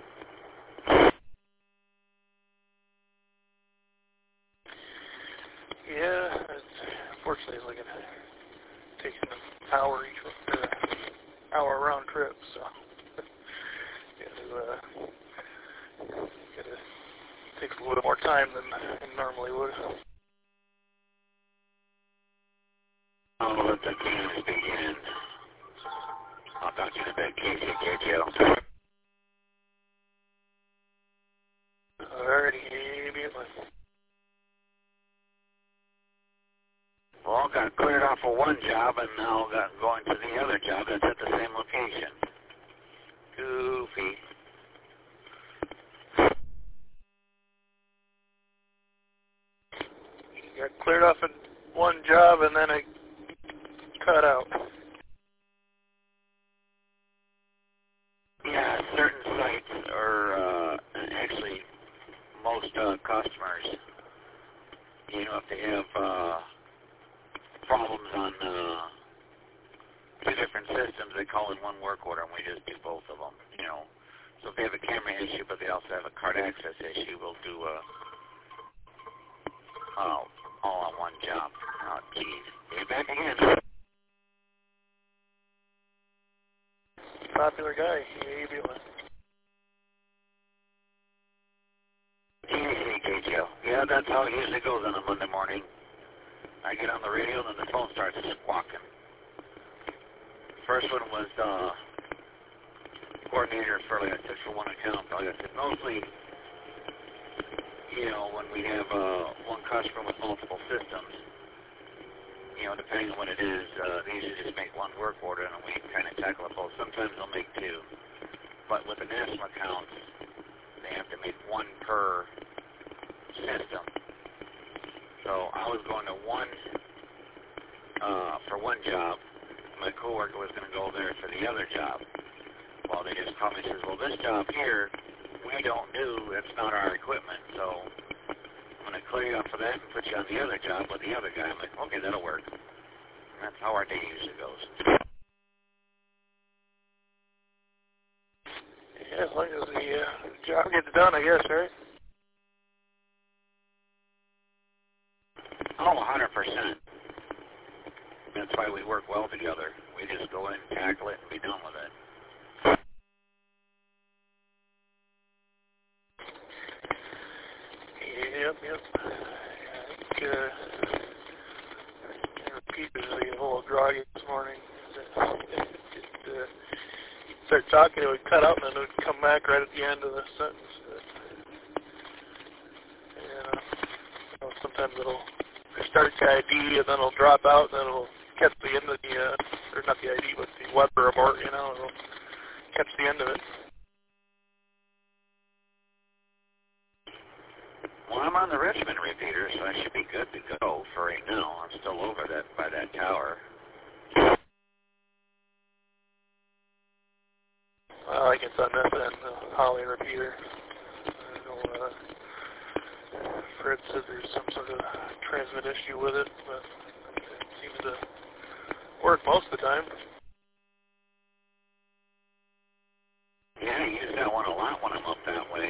[SPEAKER 6] Yeah, it's, unfortunately it's like an takes an hour each or hour round trip, so it uh, it takes a little bit more time than it normally would.
[SPEAKER 5] Oh, let the games begin. I'll talk to you in a bit, Casey, K J L.
[SPEAKER 6] Alrighty, immediately.
[SPEAKER 5] Well, got cleared off of one job and now got going to the other job that's at the same location. Goofy.
[SPEAKER 6] Got cleared off in one job and then it cut out.
[SPEAKER 5] Yeah, certain sites are, uh, actually, most uh, customers, you know, if they have uh, problems on uh, two different systems, they call in one work order, and we just do both of them, you know. So if they have a camera issue, but they also have a card access issue, we'll do uh, uh, all on one job. Oh, geez. You're back again.
[SPEAKER 6] Popular guy, A B one.
[SPEAKER 5] Easy, K J L. Yeah, that's how it usually goes on a Monday morning. I get on the radio and then the phone starts squawking. First one was uh, coordinator for, like I said, for one account. Like I said, mostly, you know, when we have uh, one customer with multiple systems, you know, depending on what it is, uh, they usually just make one work order and we kind of tackle it both. Sometimes they'll make two. But with the national accounts, they have to make one per system. So I was going to one uh, for one job. My coworker was going to go there for the other job. Well, they just called me and says, well, this job here, we don't do, it's not our equipment. So I'm going to clear you up for that and put you on the other job with the other guy. I'm like, okay, that'll work. And that's how our day usually goes.
[SPEAKER 6] Yeah, as long as the uh, job gets done, I guess, right?
[SPEAKER 5] Oh, one hundred percent. work well together. We just go in, tackle it, and be done with it.
[SPEAKER 6] Yep, yep. I think, uh, Pete was a little groggy this morning. It, it, uh, start talking, it would cut out, and then it would come back right at the end of the sentence. And, uh, sometimes it'll start the I D, and then it'll drop out, and then it'll catch the end of the, uh, or not the I D, but the weather report, you know, it'll catch the end of it.
[SPEAKER 5] Well, I'm on the Richmond repeater, so I should be good to go for right now. I'm still over that by that tower.
[SPEAKER 6] Well, I guess on that end, the Holly repeater. I know, uh, Fred said there's some sort of transmit issue with it, but it seems to work most of the time.
[SPEAKER 5] Yeah, I use that one a lot when I'm up that way.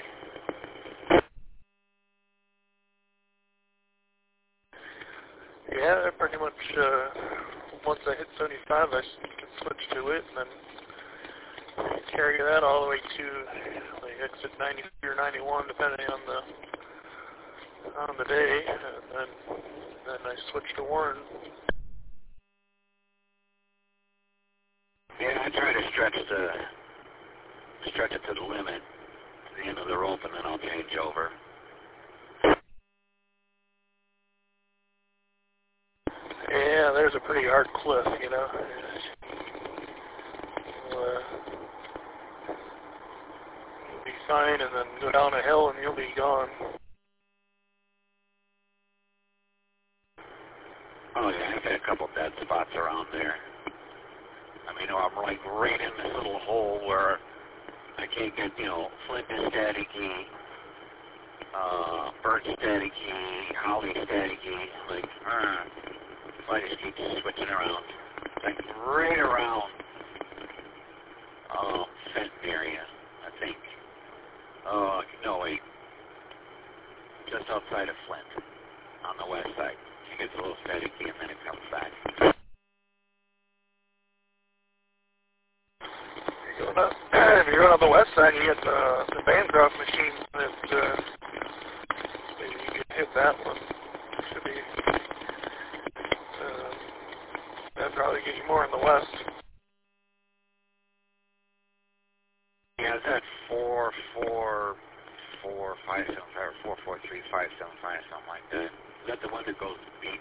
[SPEAKER 6] Yeah, pretty much, uh, once I hit seventy-five, I can switch to it, and then carry that all the way to, like, exit ninety-three or ninety-one, depending on the, on the day, and then, then I switch to Warren.
[SPEAKER 5] Yeah, I try to stretch the, stretch it to the limit, to the end of the rope, and then I'll change over.
[SPEAKER 6] Yeah, there's a pretty hard cliff, you know. You'll, uh, you'll be fine, and then go down a hill, and you'll be gone.
[SPEAKER 5] Oh, yeah, I've had a couple dead spots around there. I mean, I'm like right in this little hole where I can't get, you know, Flint is staticky, uh, Bert staticky, Holly staticky, like, uh, I just keep switching around. Like right around um, Fenton area, I think. Oh, no, wait. Just outside of Flint, on the west side. It gets a little staticky and then it comes back.
[SPEAKER 6] You're going up, if you're going on the west side, you get the, the Bancroft machine that, uh, maybe you can hit that one. Should be, uh, that'd probably get you more in the west.
[SPEAKER 5] Yeah, it's at four, four, four, five, seven, five, or four, four, three, five, seven, five, something like that. Is that the one that goes deep?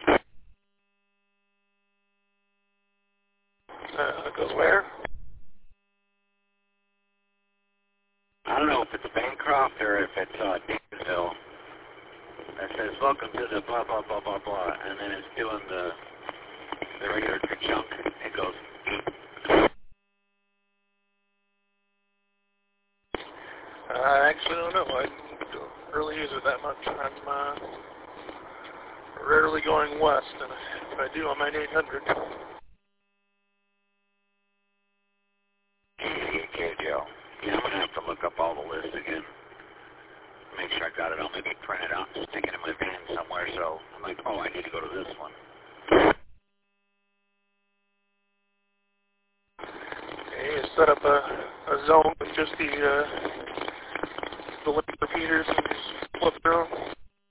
[SPEAKER 6] Uh, it goes where?
[SPEAKER 5] I don't know if it's Bancroft or if it's uh, Dansville. That says, welcome to the blah, blah, blah, blah, blah, and then it's doing the, the regular chunk. It goes deep.
[SPEAKER 6] I actually don't know. I don't really use it that much. I'm uh, rarely going west, and if I do, I'm at eight hundred.
[SPEAKER 5] Okay, Joe. Yeah, I'm going to have to look up all the lists again. Make sure I got it. I'll maybe print it out and stick it in my van somewhere, so I'm like, oh, I need to go to this one.
[SPEAKER 6] Okay, you set up a, a zone with just the, uh, the link repeaters and just flip through them.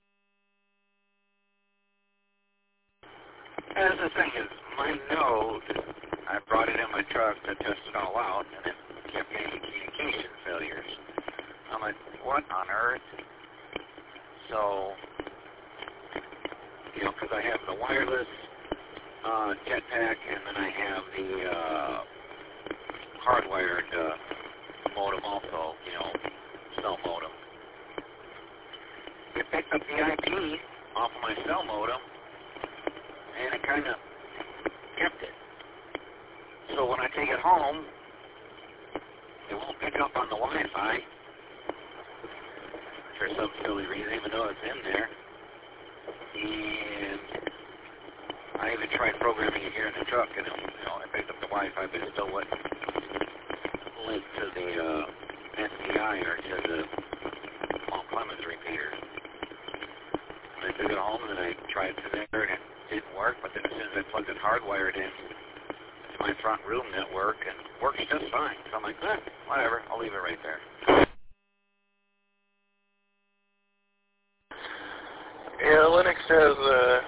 [SPEAKER 5] And the thing is, my node, I brought it in my truck to test it all out, and it kept getting communication failures. I'm like, what on earth? So, you know, because I have the wireless uh, jetpack, and then I have the uh, hardwired uh, modem also, you know, cell modem. It picked up the I P off of my cell modem, and it kind of kept it. So when I take it home, it won't pick up on the Wi-Fi for some silly reason, even though it's in there. And I even tried programming it here in the truck, and it, you know, I picked up the Wi-Fi, but it still wouldn't link to the uh, S D I or to the Mount Clemens repeater. And I took it home, and I tried to there, and it didn't work, but then as soon as I plugged it hardwired in to my front room network, and it works just fine. So I'm like, eh, whatever, I'll leave it right there.
[SPEAKER 6] Yeah, Linux has uh,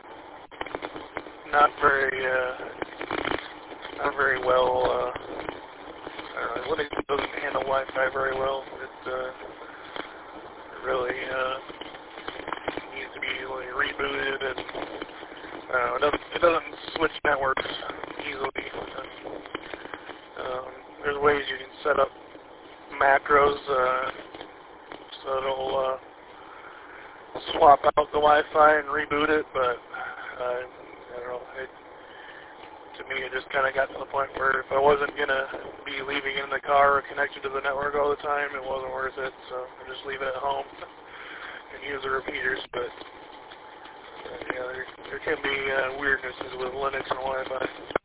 [SPEAKER 6] not very, uh, not very well. Uh, I don't know, Linux doesn't handle Wi-Fi very well. It uh, really uh, needs to be like, rebooted, and uh, it doesn't it doesn't switch networks easily. Um, there's ways you can set up macros uh, so it'll uh, swap out the Wi-Fi and reboot it, but uh, I don't know. It, to me, it just kind of got to the point where if I wasn't going to be leaving it in the car or connected to the network all the time, it wasn't worth it, so I just leave it at home and use the repeaters. But uh, yeah, there, there can be uh, weirdnesses with Linux and Wi-Fi.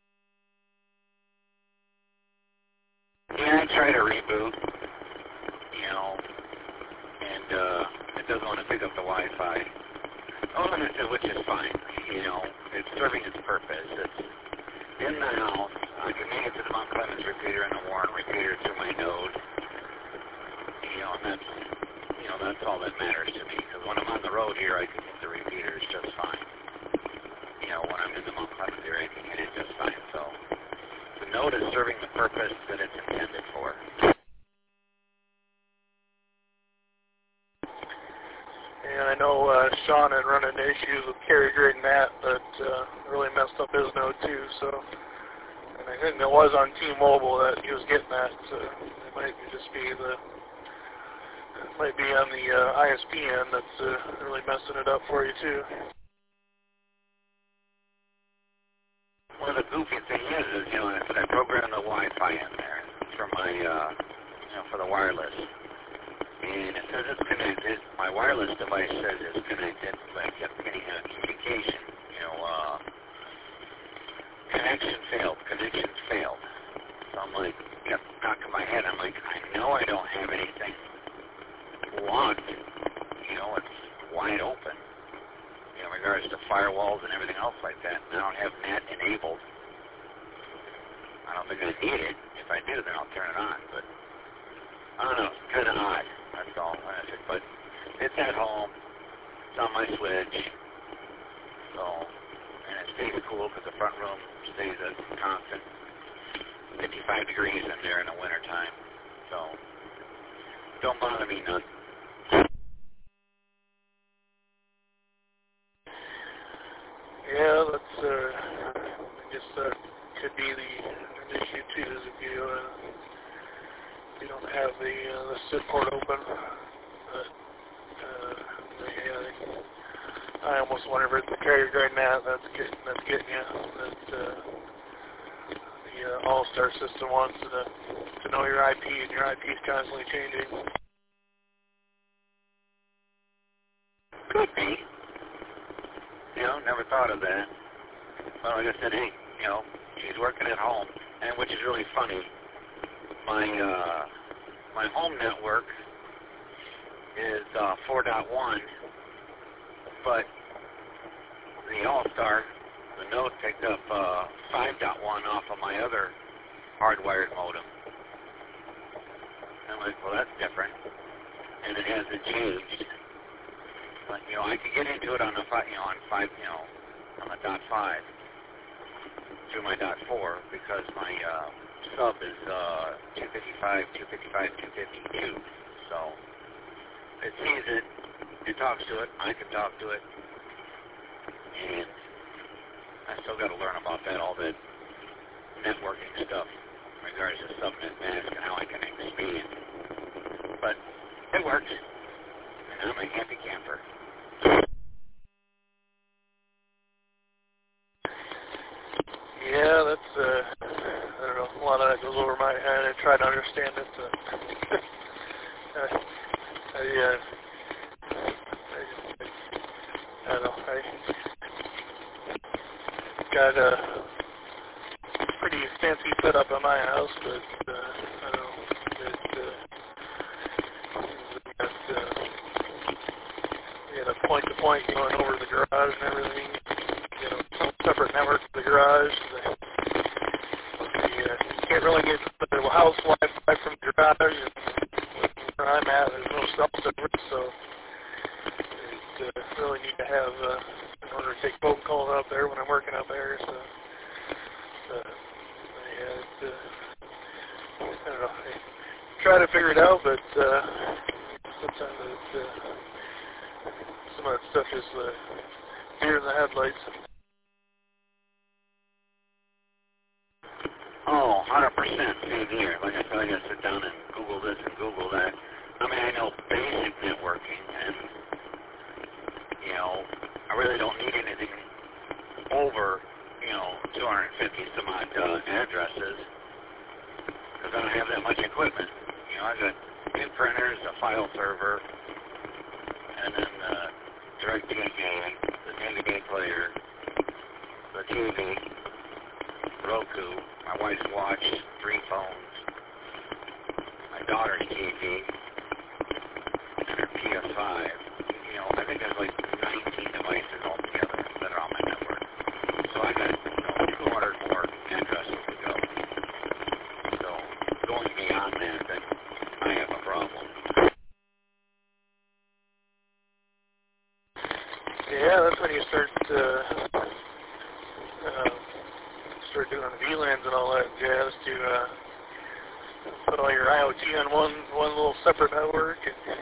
[SPEAKER 5] Yeah, I try to reboot, you know, and uh, it doesn't want to pick up the Wi-Fi. Oh, which is fine, you know, it's serving its purpose. It's in the house. I can make it to the Mount Clemens repeater and the Warren repeater through my node. You know, and that's, you know, that's all that matters to me. Because when I'm on the road here, I can hit the repeaters just fine. You know, when I'm in the Mount Clemens area, I can hit it just fine. So the node is serving the purpose that it's intended for.
[SPEAKER 6] And I know uh, Sean had run into issues with carrier grade N A T that uh, really messed up his node too. So, and I think it was on T-Mobile that he was getting that. So it might just be the, it might be on the uh, I S P end that's uh, really messing it up for you too.
[SPEAKER 5] Well, the goofy thing is, is you know, I said I programmed the Wi-Fi in there for my, uh, you know, for the wireless. And it says it's connected. My wireless device says it's connected, but I kept getting a communication, you know, uh, connection failed, connection failed. So I'm like, kept knocking my head. I'm like, I know I don't have anything locked. You know, it's wide open, you know, in regards to firewalls and everything else like that. And I don't have N A T enabled. I don't think I need it. If I do, then I'll turn it on. But I don't know. It's kind of odd. That's all. But it's at home. It's on my switch. So, and it stays cool because the front room stays at constant fifty-five degrees in there in the wintertime. So, don't bother me none.
[SPEAKER 6] Yeah, that's, uh, I guess that could be the an issue too, is if you, uh, you don't have the uh, the S I P port open. But, uh, yeah, I almost wonder if it's the carrier grade N A T that's getting that's getting you. That uh, the uh, All-Star system wants to to know your I P, and your I P is constantly changing.
[SPEAKER 5] Could be. You know, never thought of that. But like I said, hey, you know, she's working at home, and which is really funny. My uh, my home network is uh, four point one, but the All-Star, the node picked up uh, five point one off of my other hardwired modem. I'm like, well, that's different, and it hasn't changed. But you know, I could get into it on the five, you know, on five, you know, on the dot five through my dot four because my uh, sub is uh, two fifty-five, two fifty-five, two fifty-two. So it sees it, it talks to it, I can talk to it, and I still got to learn about that, all that networking stuff in regards to subnet mask and how I can expand. But it works, and I'm a happy camper.
[SPEAKER 6] Yeah, that's, uh, I don't know, a lot of that goes over my head. I try to understand it. Uh, I, I, uh, I, I don't know, I got a pretty fancy setup at my house, but, uh, I don't know, it, uh, got, uh, we had a point-to-point going over the garage and everything. You network to the garage. They, they, uh, you can't really get the house Wi-Fi from the garage. And where I'm at, there's no cell service, so you uh, really need to have, uh, in order to take phone calls out there when I'm working out there. So, uh, yeah, it, uh, I don't know. I try to figure it out, but uh, sometimes it, uh, some of that stuff is uh, deer in the headlights.
[SPEAKER 5] Oh, one hundred percent same here. Like I said, I got to sit down and Google this and Google that. I mean, I know basic networking, and, you know, I really don't need anything over, you know, two hundred fifty some odd uh, addresses, because I don't have that much equipment. You know, I got two printers, a file server, and then uh, direct T V, the D V D player, the T V, Roku, my wife's watch, three phones, my daughter's T V, and her P S five. You know, I think there's like nineteen devices altogether that are on my network. So I got, you know, two hundred more addresses to go. So going beyond that, then I have a problem.
[SPEAKER 6] Yeah, that's when you start uh, uh, start doing V LANs and all that jazz to uh, put all your I O T on one one little separate network. And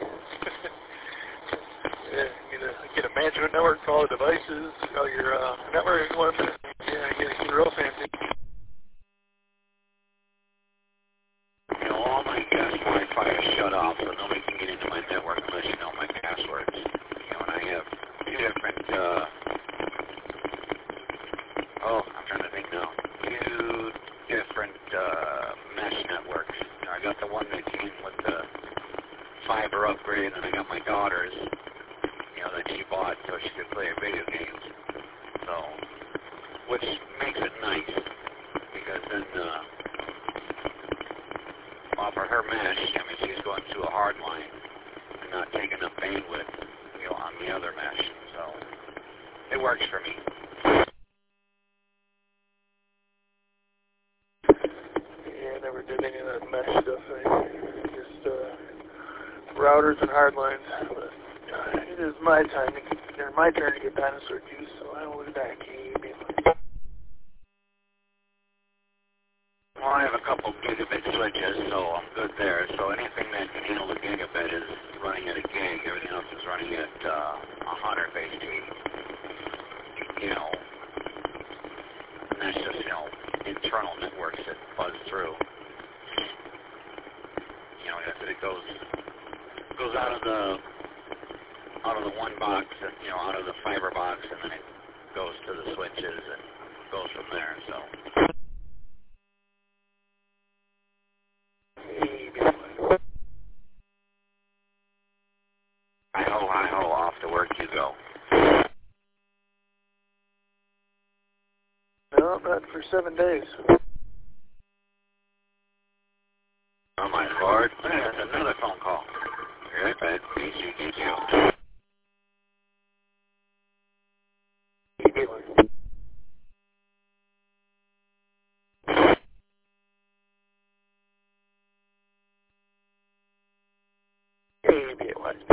[SPEAKER 6] yeah, you get a, get a management network for all the devices, all your uh, network equipment. Yeah, you get, get real fancy.
[SPEAKER 5] You know, all my guest Wi-Fi is shut off, so nobody can get into my network unless you know my passwords. You know, and I have two different, uh, oh, I'm trying to think now, two different uh, mesh networks. You know, I got the one that came with the fiber upgrade, and I got my daughter's, you know, that she bought so she could play her video games. So, which makes it nice, because then, uh, off of her mesh, I mean, she's going through a hard line and not taking up bandwidth, you know, on the other mesh. So, it works for me.
[SPEAKER 6] Yeah, I never did any of that mesh stuff. I just uh, routers and hard lines. But uh, it is my time to get, or my turn to get dinosaur juice, so I will be back immediately.
[SPEAKER 5] Well, I have a couple gigabit switches, so I'm good there. So anything that can handle the gigabit is running at a gig. Everything else is running at uh, one hundred base speed. You know, and that's just, you know, internal networks that buzz through. You know, as it goes goes out of the out of the one box, and, you know, out of the fiber box, and then it goes to the switches and goes from there. So. Hi-ho, hi-ho, off to work you go.
[SPEAKER 6] No, not for seven days.
[SPEAKER 5] Oh, my Lord. That's another phone call. Right back. P C G Q.
[SPEAKER 6] Maybe it was.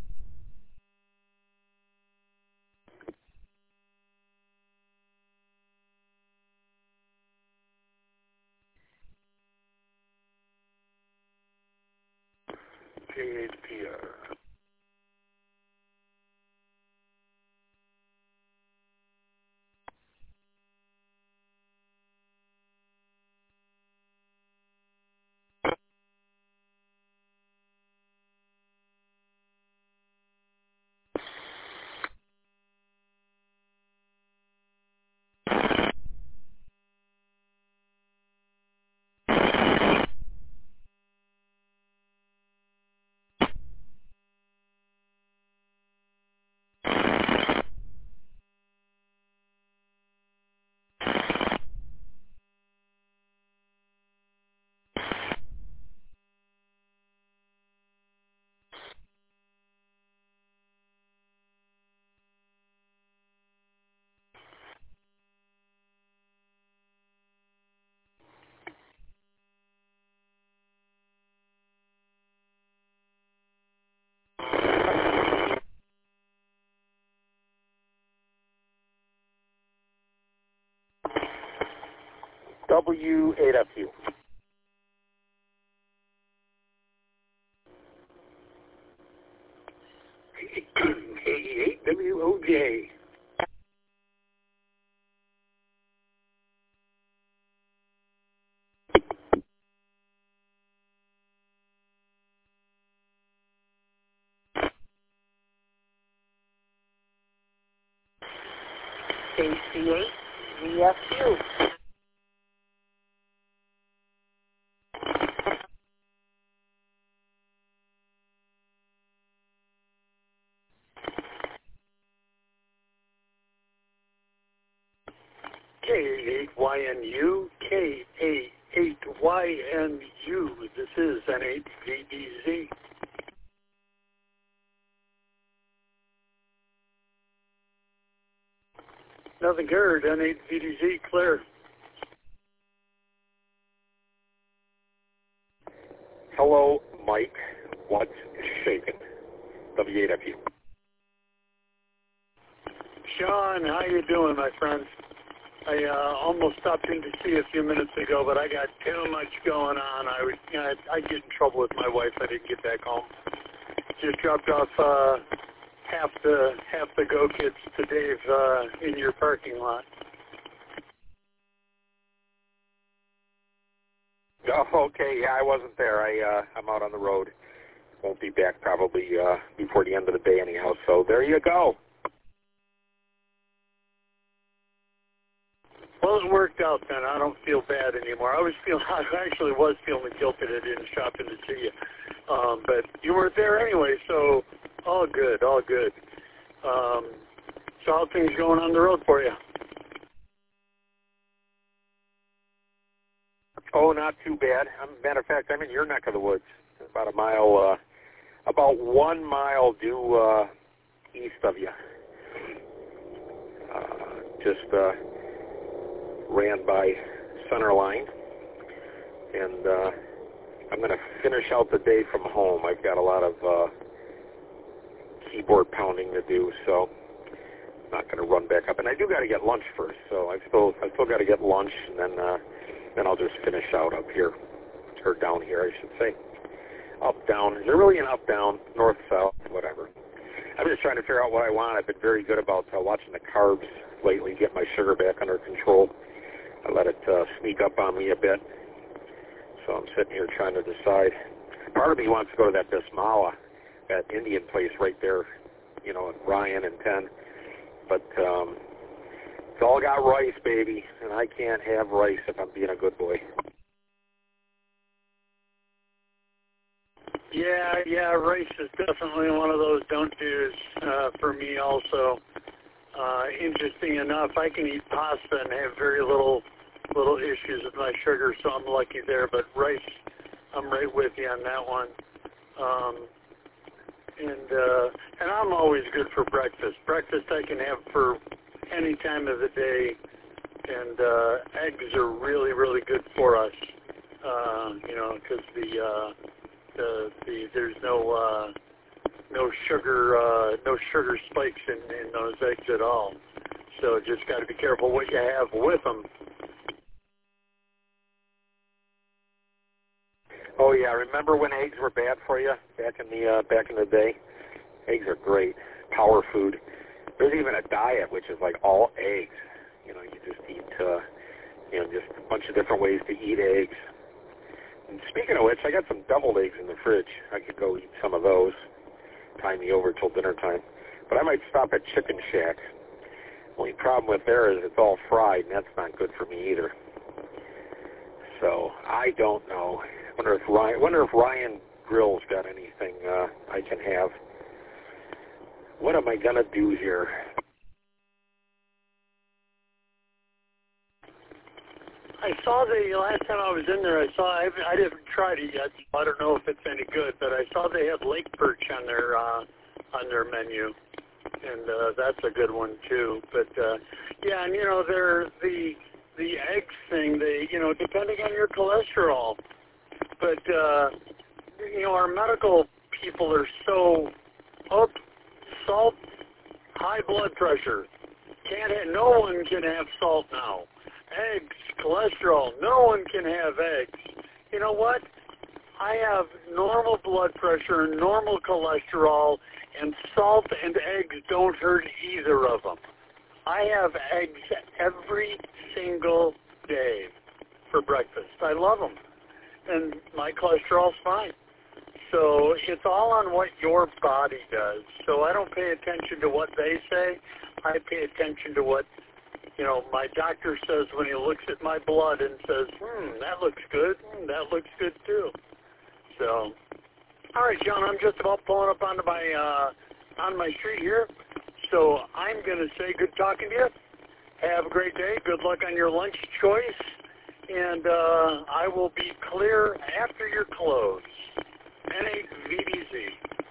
[SPEAKER 6] P H P R.
[SPEAKER 2] W eight F U. eighty-eight W O J.
[SPEAKER 7] K C eight V F U.
[SPEAKER 6] K eight Y N U, K eight Y N U. This is N eight V D Z. Nothing heard, N eight V D Z, clear.
[SPEAKER 2] Hello, Mike. What's shaking? W eight F U.
[SPEAKER 6] Sean, how you doing, my friend? I uh, almost stopped in to see you a few minutes ago, but I got too much going on. I would, you know, I get in trouble with my wife. I didn't get back home. Just dropped off uh, half the half the Go Kids to Dave uh, in your parking lot.
[SPEAKER 2] Oh, okay. Yeah, I wasn't there. I uh, I'm out on the road. Won't be back probably uh, before the end of the day anyhow. So there you go.
[SPEAKER 6] Well, it worked out then. I don't feel bad anymore. I was feel I actually was feeling guilty that I didn't shop in to see you, um, but you weren't there anyway, so all good, all good. Um, so how things going on the road for you?
[SPEAKER 2] Oh, not too bad. Um, matter of fact, I'm in your neck of the woods, about a mile, uh, about one mile due uh, east of you. Uh, just. Uh, ran by Centerline, and uh, I'm going to finish out the day from home. I've got a lot of uh, keyboard pounding to do, so I'm not going to run back up. And I do got to get lunch first, so I still I still got to get lunch, and then uh, then I'll just finish out up here, or down here, I should say. Up, down. Is there really an up, down, north, south, whatever? I'm just trying to figure out what I want. I've been very good about uh, watching the carbs lately, get my sugar back under control. I let it uh, sneak up on me a bit. So I'm sitting here trying to decide. Part of me wants to go to that Bismillah, that Indian place right there, you know, at Ryan and ten. But um, it's all got rice, baby, and I can't have rice if I'm being a good boy.
[SPEAKER 6] Yeah, yeah, rice is definitely one of those don't do's uh, for me also. Uh, interesting enough, I can eat pasta and have very little little issues with my sugar, so I'm lucky there. But rice, I'm right with you on that one. Um, and uh, and I'm always good for breakfast. Breakfast I can have for any time of the day, and uh, eggs are really really good for us. Uh, you know, because the, uh, the the there's no uh, no sugar uh, no sugar spikes in, in those eggs at all. So just got to be careful what you have with them.
[SPEAKER 2] Oh yeah, remember when eggs were bad for you back in the uh, back in the day? Eggs are great, power food. There's even a diet which is like all eggs. You know, you just eat, uh, you know, just a bunch of different ways to eat eggs. And speaking of which, I got some deviled eggs in the fridge. I could go eat some of those. Time me over till dinner time. But I might stop at Chicken Shack. Only problem with there is it's all fried, and that's not good for me either. So I don't know. Wonder if Ryan, wonder if Ryan Grill's got anything uh, I can have. What am I gonna do here?
[SPEAKER 6] I saw the last time I was in there. I saw I, I didn't try it yet. So I don't know if it's any good, but I saw they had lake perch on their uh, on their menu, and uh, that's a good one too. But uh, yeah, and you know, they're the the eggs thing. They you know depending on your cholesterol. But, uh, you know, our medical people are so up, salt, high blood pressure. Can't have, no one can have salt now.
[SPEAKER 8] eggs, cholesterol. No one can have eggs. You know what? I have normal blood pressure, normal cholesterol, and salt and eggs don't hurt either of them. I have eggs every single day for breakfast. I love them. And my cholesterol's fine. So it's all on what your body does. So I don't pay attention to what they say. I pay attention to what, you know, my doctor says when he looks at my blood and says, hmm, that looks good. Hmm, that looks good too. So, all right, John, I'm just about pulling up onto my, uh, on my street here. So I'm going to say good talking to you. Have a great day. Good luck on your lunch choice. And uh, I will be clear after your close. N eight V D Z.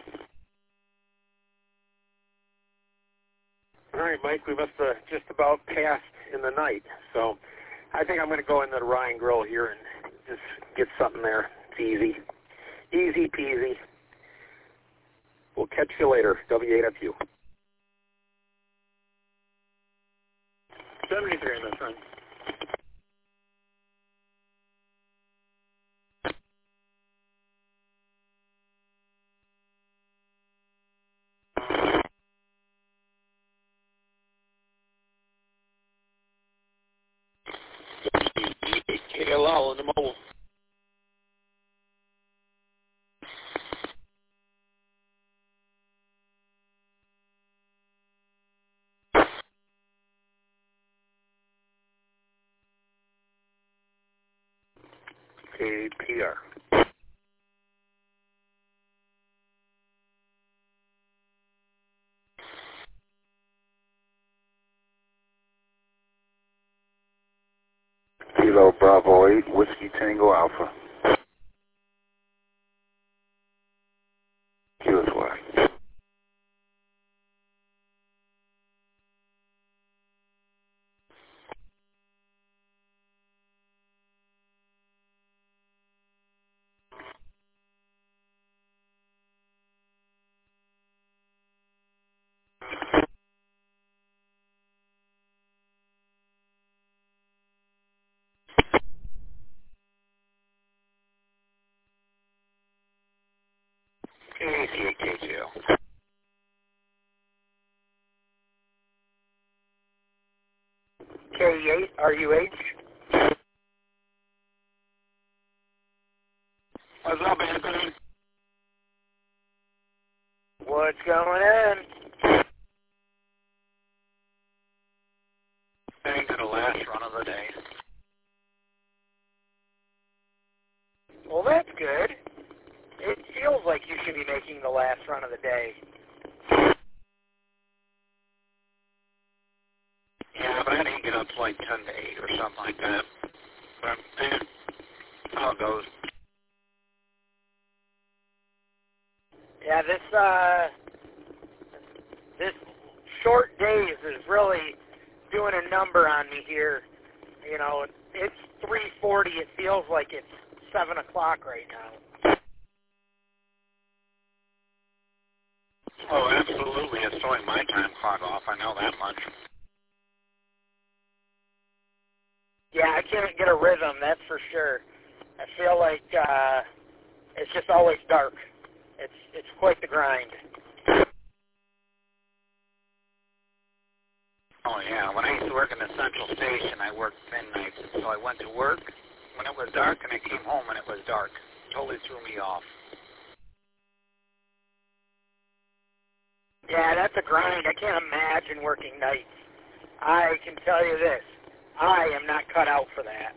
[SPEAKER 2] All right, Mike, we must have just about passed in the night. So I think I'm going to go into the Ryan Grill here and just get something there. It's easy. Easy peasy. We'll catch you later. W eight F U.
[SPEAKER 8] seventy-three, my friend.
[SPEAKER 2] K L L in the mobile. K P R. Kilo Bravo eight, Whiskey Tango Alpha. Kilo Swag. K C K J L.
[SPEAKER 1] K eight R U H.
[SPEAKER 5] What's up, Anthony?
[SPEAKER 1] What's going on?
[SPEAKER 5] Into the last run of the day.
[SPEAKER 1] Well, that's good. It feels like you should be making the last run of the day.
[SPEAKER 5] Yeah, but I didn't get up to like ten to eight or something like that. But, man, how it goes.
[SPEAKER 1] Yeah, this, uh, this short days is really doing a number on me here. You know, it's three forty. It feels like it's seven o'clock right now.
[SPEAKER 5] Oh, absolutely. It's throwing my time clock off. I know that much.
[SPEAKER 1] Yeah, I can't get a rhythm, that's for sure. I feel like uh, it's just always dark. It's it's quite the grind.
[SPEAKER 5] Oh, yeah. When I used to work in the Central Station, I worked midnights. So I went to work when it was dark, and I came home when it was dark. Totally threw me off.
[SPEAKER 1] Yeah, that's a grind. I can't imagine working nights. I can tell you this. I am not cut out for that.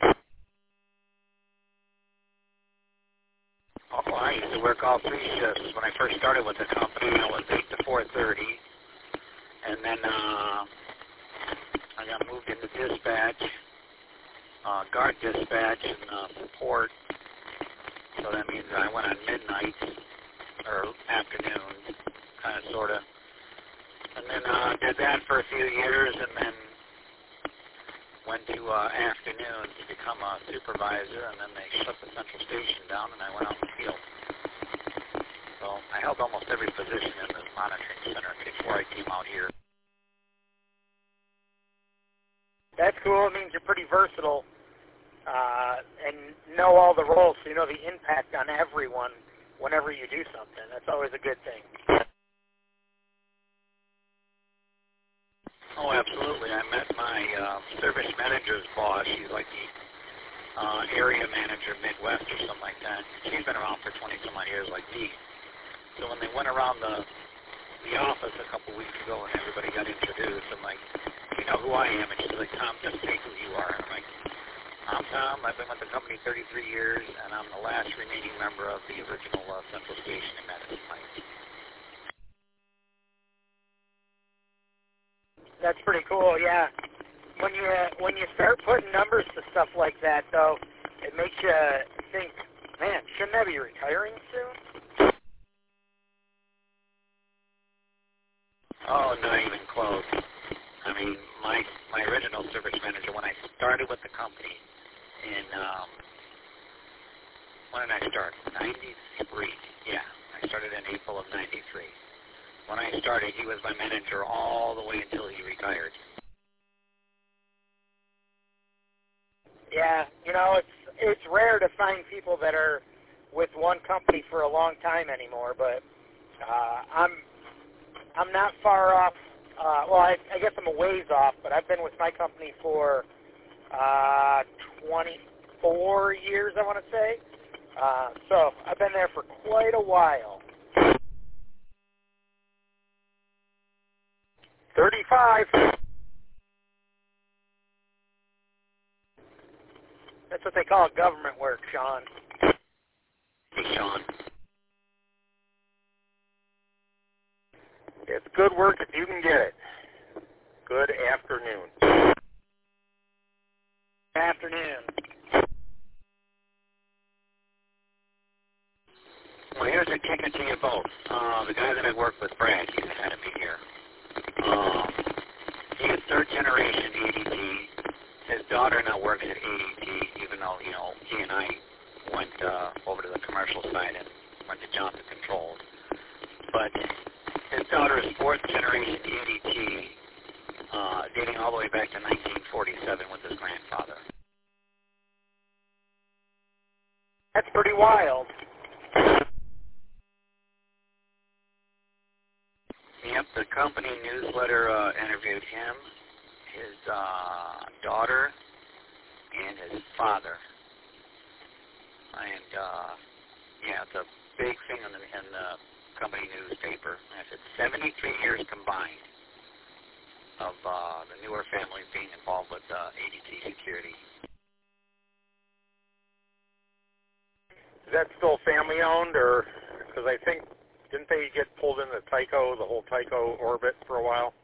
[SPEAKER 5] Oh, I used to work all three shifts. When I first started with the company, I was eight to four thirty. And then uh, I got moved into dispatch, uh, guard dispatch, and uh, support. So that means I went on midnights, or afternoons, kind of, sort of. And then uh, did that for a few years, and then went to uh, afternoons to become a supervisor, and then they shut the Central Station down, and I went out in the field. So I held almost every position in the monitoring center before I came out here.
[SPEAKER 1] that's cool. It means you're pretty versatile uh, and know all the roles, so you know the impact on everyone whenever you do something. That's always a good thing.
[SPEAKER 5] Oh, absolutely. I met my uh, service manager's boss. She's like the uh, area manager Midwest or something like that. She's been around for twenty-some odd years like me. So when they went around the the office a couple weeks ago and everybody got introduced, I'm like, you know who I am? And she's like, Tom, just say who you are. And I'm like, I'm Tom. I've been with the company thirty-three years, and I'm the last remaining member of the original uh, Central Station in Madison Heights.
[SPEAKER 1] That's pretty cool, yeah. When you when you start putting numbers to stuff like that, though, it makes you think, man, shouldn't I be retiring soon?
[SPEAKER 5] Oh, not even close. I mean, my my original service manager, when I started with the company in, um, when did I start? ninety-three. Yeah, I started in April of ninety-three. When I started, he was my manager all the way until he retired.
[SPEAKER 1] Yeah, you know, it's it's rare to find people that are with one company for a long time anymore, but uh, I'm I'm not far off. Uh, well, I, I guess I'm a ways off, but I've been with my company for uh, twenty-four years, I want to say. Uh, so I've been there for quite a while. thirty-five. That's what they call government work, Sean.
[SPEAKER 5] Hey, Sean.
[SPEAKER 2] It's good work if you can get it. Good afternoon.
[SPEAKER 1] Afternoon.
[SPEAKER 5] Well, here's a kicker to you both. Uh, the guy that I work with, Brad, he's ahead of me here. Um, he is third generation A D T. His daughter now works at A D T, even though, you know, he and I went uh, over to the commercial side and went to Johnson Controls. But his daughter is fourth generation A D T, uh, dating all the way back to nineteen forty-seven with his grandfather.
[SPEAKER 1] That's pretty wild.
[SPEAKER 5] Yep, the company newsletter uh, interviewed him, his uh, daughter, and his father. And, uh, yeah, it's a big thing in the, in the company newspaper. And it's seventy-three years combined of uh, the newer families being involved with uh, A D T security.
[SPEAKER 2] Is that still family-owned, or, because I think, didn't they get pulled into Tyco, the whole Tyco orbit for a while?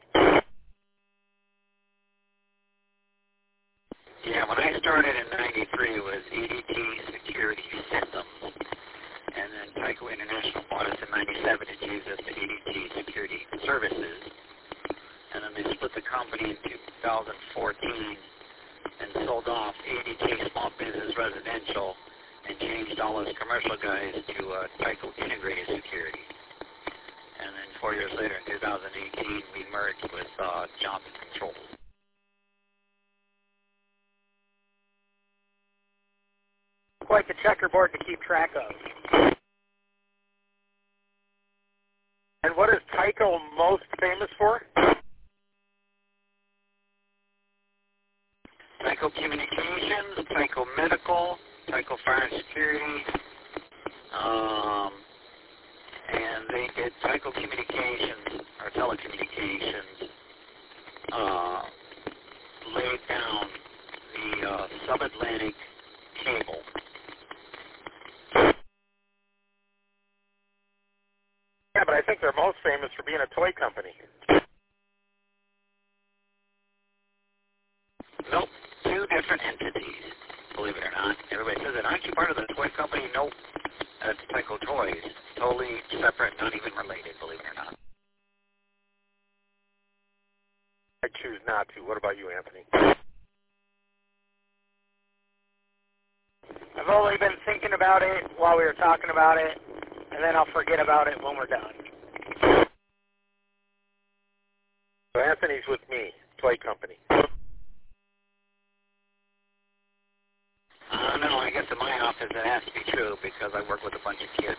[SPEAKER 5] Yeah, when I started in ninety-three, it was A D T Security Systems. And then Tyco International bought us in ninety-seven and used us to A D T Security Services. And then they split the company in two thousand fourteen and sold off A D T Small Business Residential and changed all those commercial guys to uh, Tyco Integrated Security. And then four years later, in two thousand eighteen, we merged with uh, Johnson Controls.
[SPEAKER 1] Quite the checkerboard to keep track of.
[SPEAKER 2] And what is Tyco most famous for?
[SPEAKER 5] Tyco Communications, Tyco Medical, Tyco Fire and Security, um, and they did Tyco Communications, or telecommunications, uh, laid down the uh, sub-Atlantic cable.
[SPEAKER 2] Yeah, but I think they're most famous for being a toy company.
[SPEAKER 5] Nope, two different entities, believe it or not. Everybody says that, aren't you part of the toy company? Nope, that's Tyco Toys. Totally separate, not even related, believe it or not.
[SPEAKER 2] I choose not to. What about you, Anthony?
[SPEAKER 1] I've only been thinking about it while we were talking about it, and then I'll forget about it when we're done.
[SPEAKER 2] So Anthony's with me, toy company.
[SPEAKER 5] because it has to be true because I work with a bunch of kids.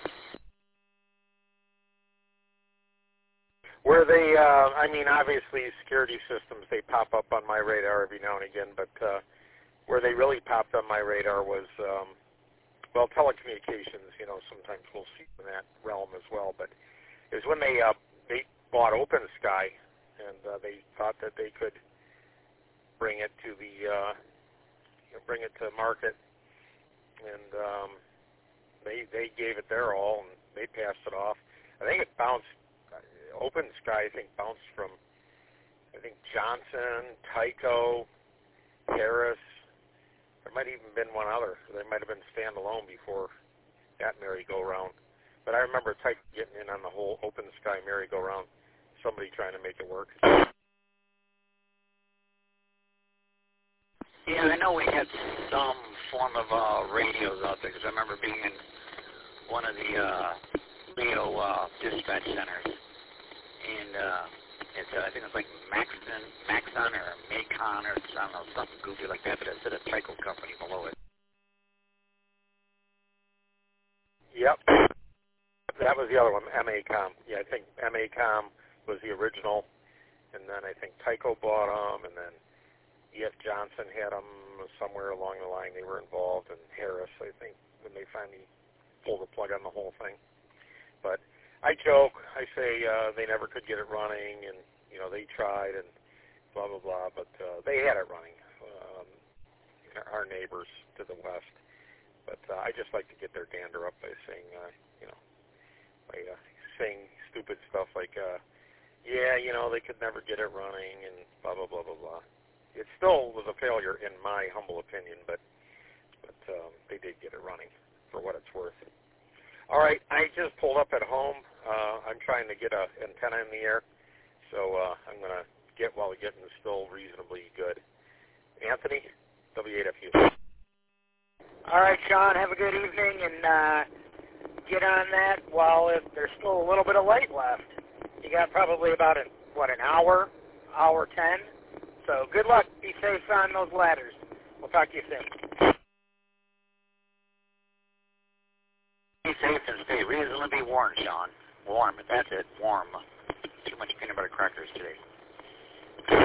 [SPEAKER 4] Were they, uh, I mean, obviously security systems, they pop up on my radar every now and again, but uh, where they really popped on my radar was, um, well, telecommunications, you know, sometimes we'll see in that realm as well, but it was when they, uh, they bought OpenSky, and uh, they thought that they could bring it to the, uh, you know, bring it to market, and um, they they gave it their all, and they passed it off. I think it bounced, OpenSky, I think, bounced from, I think, Johnson, Tyco, Harris. There might even been one other. They might have been standalone before that merry-go-round. But I remember Tyco getting in on the whole OpenSky merry-go-round, somebody trying to make it work.
[SPEAKER 5] Yeah, I know we had some form of uh, radios out there because I remember being in one of the uh, Leo uh, dispatch centers, and uh, it's uh, I think it's like Maxon, Maxon or Macon or I don't know, something goofy like that, but it said a Tyco company below it.
[SPEAKER 4] Yep, that was the other one, M A COM. Yeah, I think M A COM was the original, and then I think Tyco bought them, and then E F Johnson had them somewhere along the line. They were involved, and Harris, I think, when they finally pulled the plug on the whole thing. But I joke, I say uh, they never could get it running, and you know they tried, and blah blah blah. But uh, they had it running. Um, our neighbors to the west. But uh, I just like to get their dander up by saying, uh, you know, by uh, saying stupid stuff like, uh, yeah, you know, they could never get it running, and blah blah blah blah blah. It still was a failure in my humble opinion, but but um, they did get it running for what it's worth. All right, I just pulled up at home. Uh, I'm trying to get an antenna in the air, so uh, I'm going to get while the getting is still reasonably good. Anthony, W eight F U.
[SPEAKER 1] All right, Sean, have a good evening, and uh, get on that while if there's still a little bit of light left. You got probably about, a, what, an hour, hour ten? So good luck. Be safe on those ladders. We'll talk to you soon.
[SPEAKER 5] Be safe and stay reasonably warm, Sean. Warm. That's it. Warm. Too much peanut butter crackers today.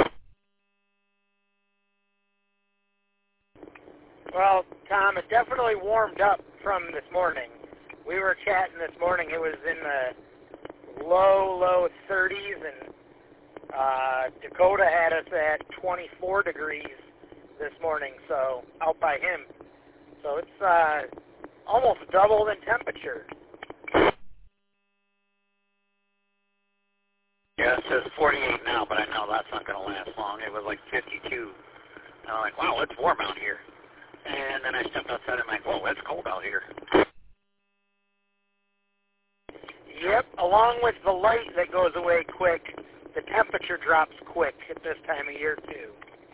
[SPEAKER 1] Well, Tom, it definitely warmed up from this morning. We were chatting this morning. It was in the low, low thirties, and Uh, Dakota had us at twenty-four degrees this morning, so out by him. So it's uh, almost doubled in temperature.
[SPEAKER 5] Yeah, it says forty-eight now, but I know that's not going to last long. It was like fifty-two. And I'm like, wow, it's warm out here. And then I stepped outside and I'm like, whoa, it's cold out here.
[SPEAKER 1] Yep, along with the light that goes away quick, the temperature drops quick at this time of year, too.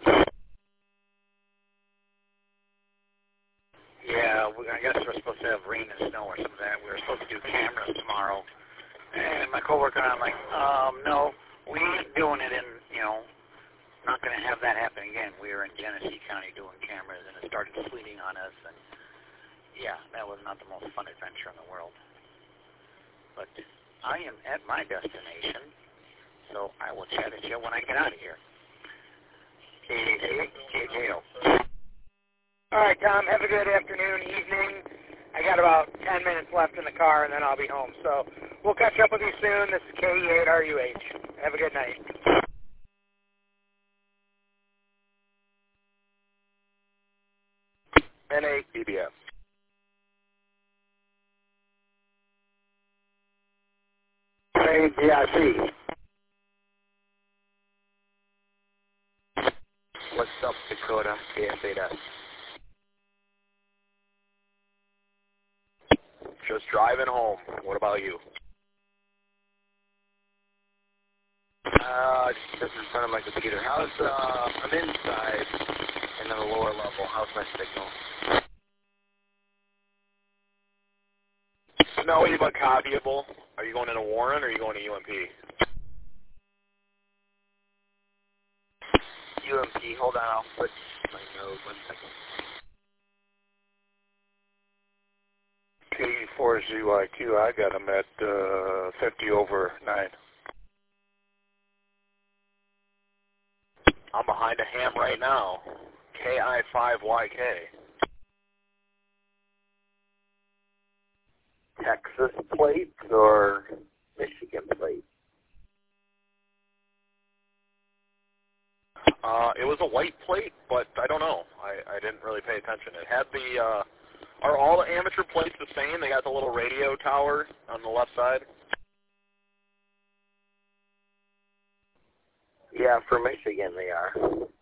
[SPEAKER 5] Yeah, we, I guess we're supposed to have rain and snow or something like that. We were supposed to do cameras tomorrow. And my coworker and I'm like, um, no, we ain't doing it in, you know, not going to have that happen again. We were in Genesee County doing cameras, and it started sleeting on us. And, yeah, that was not the most fun adventure in the world. But I am at my destination. So I will chat at you when I get out of here. K J O.
[SPEAKER 1] All right, Tom, have a good afternoon, evening. I got about ten minutes left in the car, and then I'll be home. So we'll catch up with you soon. This is K E eight R U H. Have a good night.
[SPEAKER 4] N A B B S.
[SPEAKER 2] N A B I C.
[SPEAKER 4] What's up, Dakota? K S eight S. Just driving home. What about you? Uh, just in front of my computer. How's, uh, I'm inside and on the lower level. How's my signal? No, anybody copyable? Are you going into Warren or are you going to U M P? U M P, hold on, I'll put my nose one second.
[SPEAKER 6] four Z Y Q, I got them at uh, fifty over nine.
[SPEAKER 4] I'm behind a ham right now. K I five Y K.
[SPEAKER 9] Texas plate or Michigan plate?
[SPEAKER 4] Uh, it was a white plate, but I don't know. I, I didn't really pay attention. It had the, uh, are all the amateur plates the same? They got the little radio tower on the left side?
[SPEAKER 9] Yeah, for Michigan they are.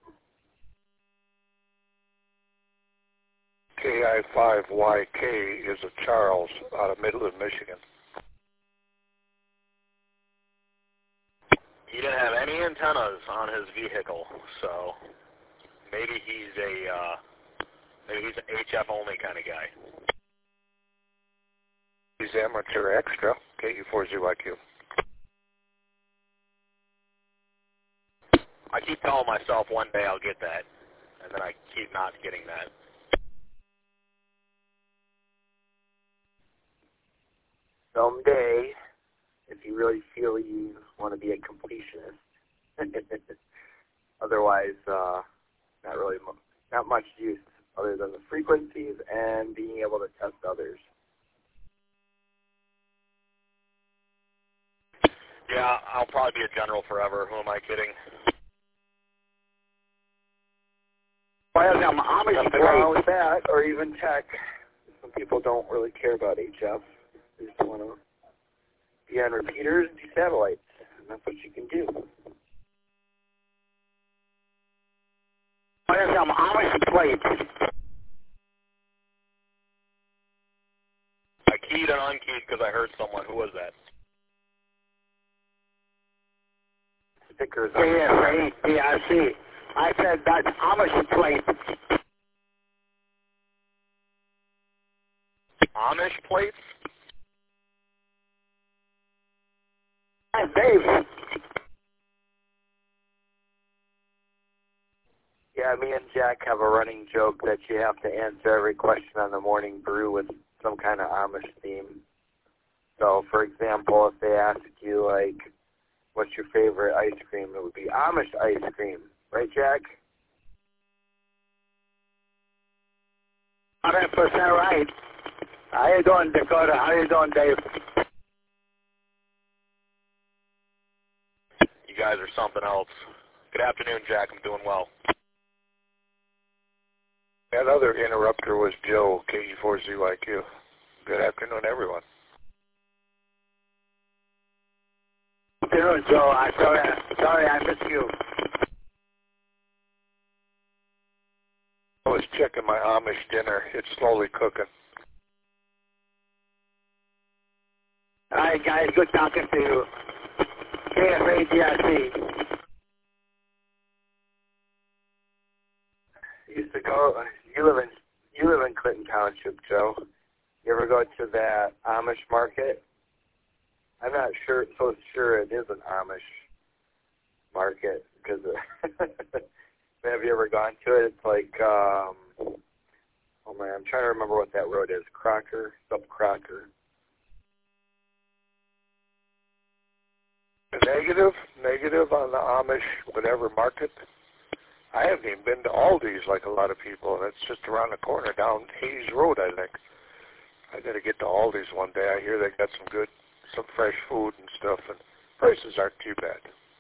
[SPEAKER 6] K I five Y K is a Charles out of Midland, Michigan.
[SPEAKER 4] He didn't have any antennas on his vehicle, so maybe he's a uh, maybe he's an H F only kind of guy.
[SPEAKER 6] He's amateur extra, K U four Z Y Q.
[SPEAKER 4] I keep telling myself one day I'll get that, and then I keep not getting that.
[SPEAKER 9] Someday, if you really feel you want to be a completionist. Otherwise, uh, not really, mo- not much use other than the frequencies and being able to test others.
[SPEAKER 4] Yeah, I'll probably be a general forever. Who am I kidding?
[SPEAKER 9] Well, I'm Nothing wrong with that, or even tech. Some people don't really care about H F. They just want to be on repeaters and do satellites, and that's what you can do. Well, I'm Amish plates.
[SPEAKER 4] I keyed and unkeyed because I heard someone. Who was that?
[SPEAKER 9] Stickers
[SPEAKER 10] K S A P R C. I said that's Amish plate.
[SPEAKER 4] Amish plates?
[SPEAKER 10] Hi, Dave.
[SPEAKER 9] Yeah, me and Jack have a running joke that you have to answer every question on the morning brew with some kind of Amish theme. So, for example, if they ask you, like, what's your favorite ice cream, it would be Amish ice cream. Right, Jack?
[SPEAKER 10] one hundred percent right. How you doing, Dakota? How you doing, Dave?
[SPEAKER 4] You guys are something else. Good afternoon, Jack. I'm doing well.
[SPEAKER 6] That other interrupter was Joe, K U four Z Y Q. Good afternoon, everyone.
[SPEAKER 10] Good afternoon, Joe. I'm sorry, sorry I missed you.
[SPEAKER 6] I was checking my Amish dinner. It's slowly cooking.
[SPEAKER 10] All right, guys. Good talking to you. K S A T R C.
[SPEAKER 9] Used to go. You live in you live in Clinton Township, Joe. You ever go to that Amish market? I'm not sure so sure it is an Amish market because have you ever gone to it? It's like um, oh man, I'm trying to remember what that road is. Crocker, sub Crocker.
[SPEAKER 6] Negative, negative on the Amish whatever market. I haven't even been to Aldi's like a lot of people, and it's just around the corner down Hayes Road, I think. I got to get to Aldi's one day. I hear they got some good, some fresh food and stuff, and prices aren't too bad.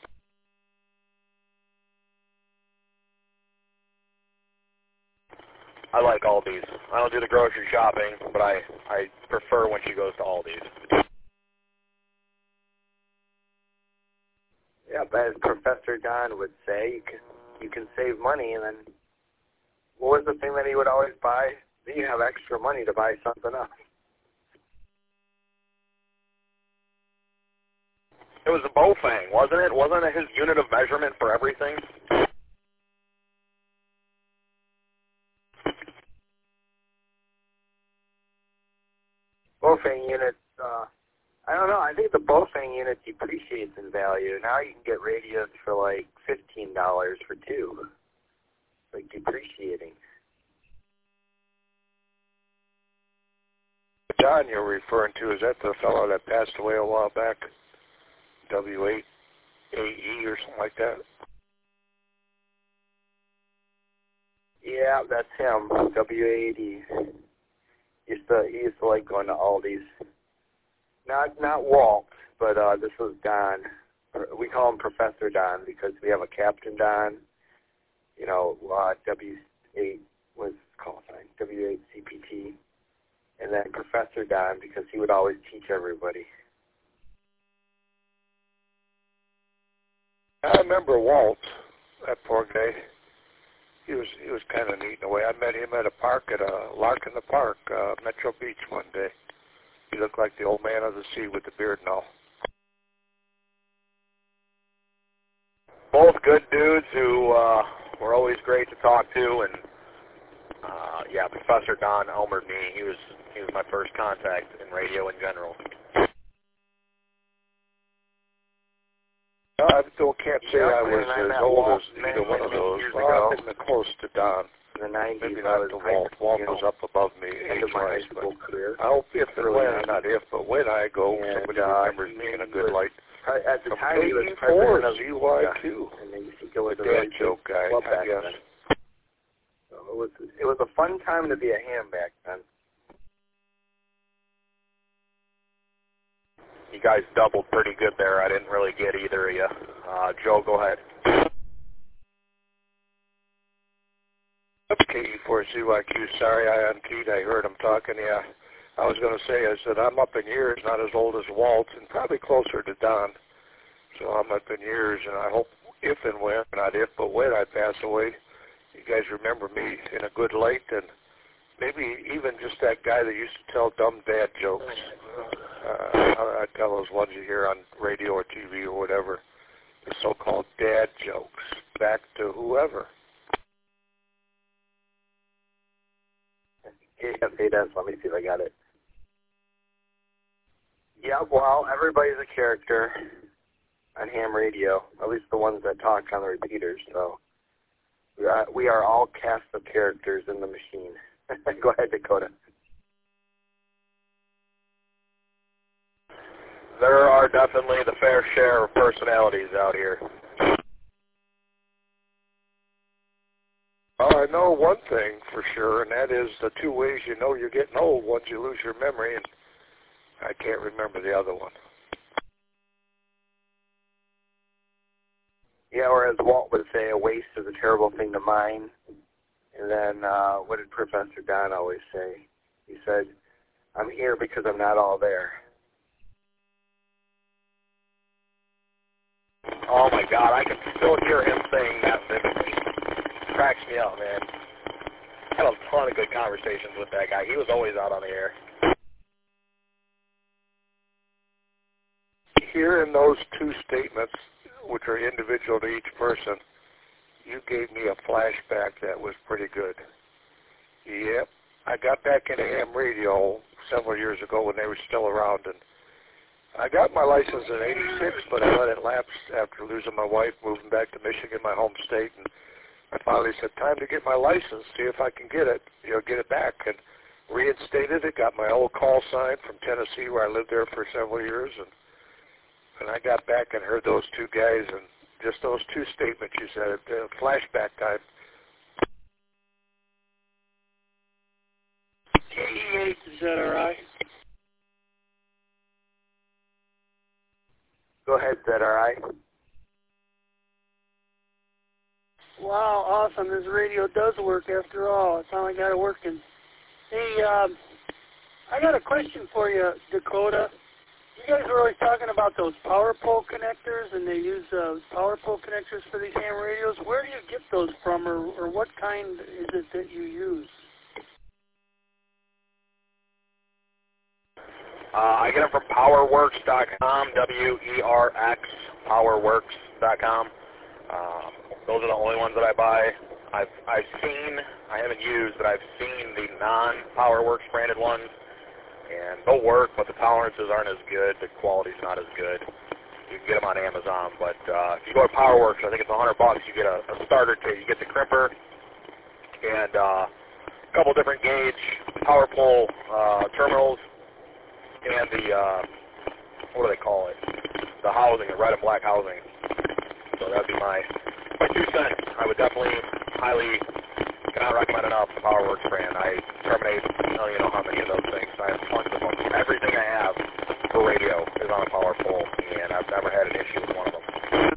[SPEAKER 4] I like Aldi's. I don't do the grocery shopping, but I, I prefer when she goes to Aldi's.
[SPEAKER 9] Yeah, but as Professor Don would say, you can you can save money, and then what was the thing that he would always buy? Then you have extra money to buy something else.
[SPEAKER 4] It was a Bofang, wasn't it? Wasn't it his unit of measurement for everything?
[SPEAKER 9] Bofang units, uh, I don't know. I think the Bofang unit depreciates in value. Now you can get radios for like fifteen dollars for two. Like depreciating.
[SPEAKER 6] Don you're referring to, is that the fellow that passed away a while back? W eight A E or something like that?
[SPEAKER 9] Yeah, that's him. W eighty. Used to he used to like going to Aldi's. Not not Walt, but uh, this was Don. We call him Professor Don because we have a Captain Don. You know, uh, W eight was call sign W eight C P T, and then Professor Don because he would always teach everybody.
[SPEAKER 6] I remember Walt, that poor guy. He was he was kind of neat in a way. I met him at a park at a Lark in the Park, uh, Metro Beach one day. He looked like the old man of the sea with the beard and all.
[SPEAKER 4] Both good dudes who uh, were always great to talk to, and uh, yeah, Professor Don Elmered me. He was he was my first contact in radio in general.
[SPEAKER 6] I still can't say yeah, I was as old as either one of those. Well, I've been close to Don.
[SPEAKER 9] In the nineties,
[SPEAKER 6] maybe not to Walt. Walt was up above me age-wise, but I hope if and when, not if, but when I go, and, somebody uh, remembers me in a good light.
[SPEAKER 9] At the time, he was president of
[SPEAKER 6] Z Y Q.
[SPEAKER 9] Yeah, and they used to go with
[SPEAKER 6] the
[SPEAKER 9] dad
[SPEAKER 6] really joke guy, I guess.
[SPEAKER 9] Then. So it was it was a fun time to be a ham back then.
[SPEAKER 4] You guys doubled pretty good there. I didn't really get either of you. Uh, Joe, go ahead.
[SPEAKER 6] K E four Z Y Q, sorry I unkeyed. I heard him talking. Yeah, I was going to say, I said, I'm up in years, not as old as Walt, and probably closer to Don. So I'm up in years, and I hope if and when, not if, but when I pass away, you guys remember me in a good light, and maybe even just that guy that used to tell dumb dad jokes. Uh, I tell those ones you hear on radio or T V or whatever, the so-called dad jokes, back to whoever.
[SPEAKER 9] Yeah, say that. Let me see if I got it. Yeah, well, everybody's a character on ham radio, at least the ones that talk on the repeaters. So we are, we are all cast of characters in the machine. Go ahead, Dakota.
[SPEAKER 4] There are definitely the fair share of personalities out here.
[SPEAKER 6] Well, I know one thing for sure, and that is the two ways you know you're getting old. Once you lose your memory, and I can't remember the other one.
[SPEAKER 9] Yeah, or as Walt would say, a waste is a terrible thing to mine. And then uh, what did Professor Don always say? He said, I'm here because I'm not all there.
[SPEAKER 4] Oh, my God, I can still hear him saying that vividly. Cracks me up, man. I had a ton of good conversations with that guy. He was always out on the air.
[SPEAKER 6] Hearing those two statements, which are individual to each person, you gave me a flashback that was pretty good. Yep, I got back into ham radio several years ago when they were still around, and I got my license in eighty-six, but I let it lapse after losing my wife, moving back to Michigan, my home state, and I finally said, time to get my license, see if I can get it, you know, get it back, and reinstated it, got my old call sign from Tennessee where I lived there for several years, and and I got back and heard those two guys, and just those two statements you said, uh, flashback time.
[SPEAKER 8] K E eight, is that all right?
[SPEAKER 9] Go ahead, is that all right?
[SPEAKER 8] Wow, awesome. This radio does work after all. I finally got it working. Hey, um, I got a question for you, Dakota. You guys were always talking about those power pole connectors, and they use uh, power pole connectors for these ham radios. Where do you get those from, or, or what kind is it that you use?
[SPEAKER 4] Uh, I get them from powerworks dot com, W E R X, powerworks dot com. Um, those are the only ones that I buy. I've I've seen, I haven't used, but I've seen the non-PowerWorks branded ones, and they'll work, but the tolerances aren't as good. The quality's not as good. You can get them on Amazon, but uh, if you go to PowerWorks, I think it's a hundred bucks. You get a, a starter kit. You get the crimper and uh, a couple different gauge power pole uh, terminals, and the, uh, what do they call it? The housing, the red and black housing. So that would be my, my two cents. I would definitely highly, cannot recommend enough the PowerWorks brand. I terminate, I don't even know how many of those things. I have tons of them. Everything I have for radio is on a power pole, and I've never had an issue with one of them.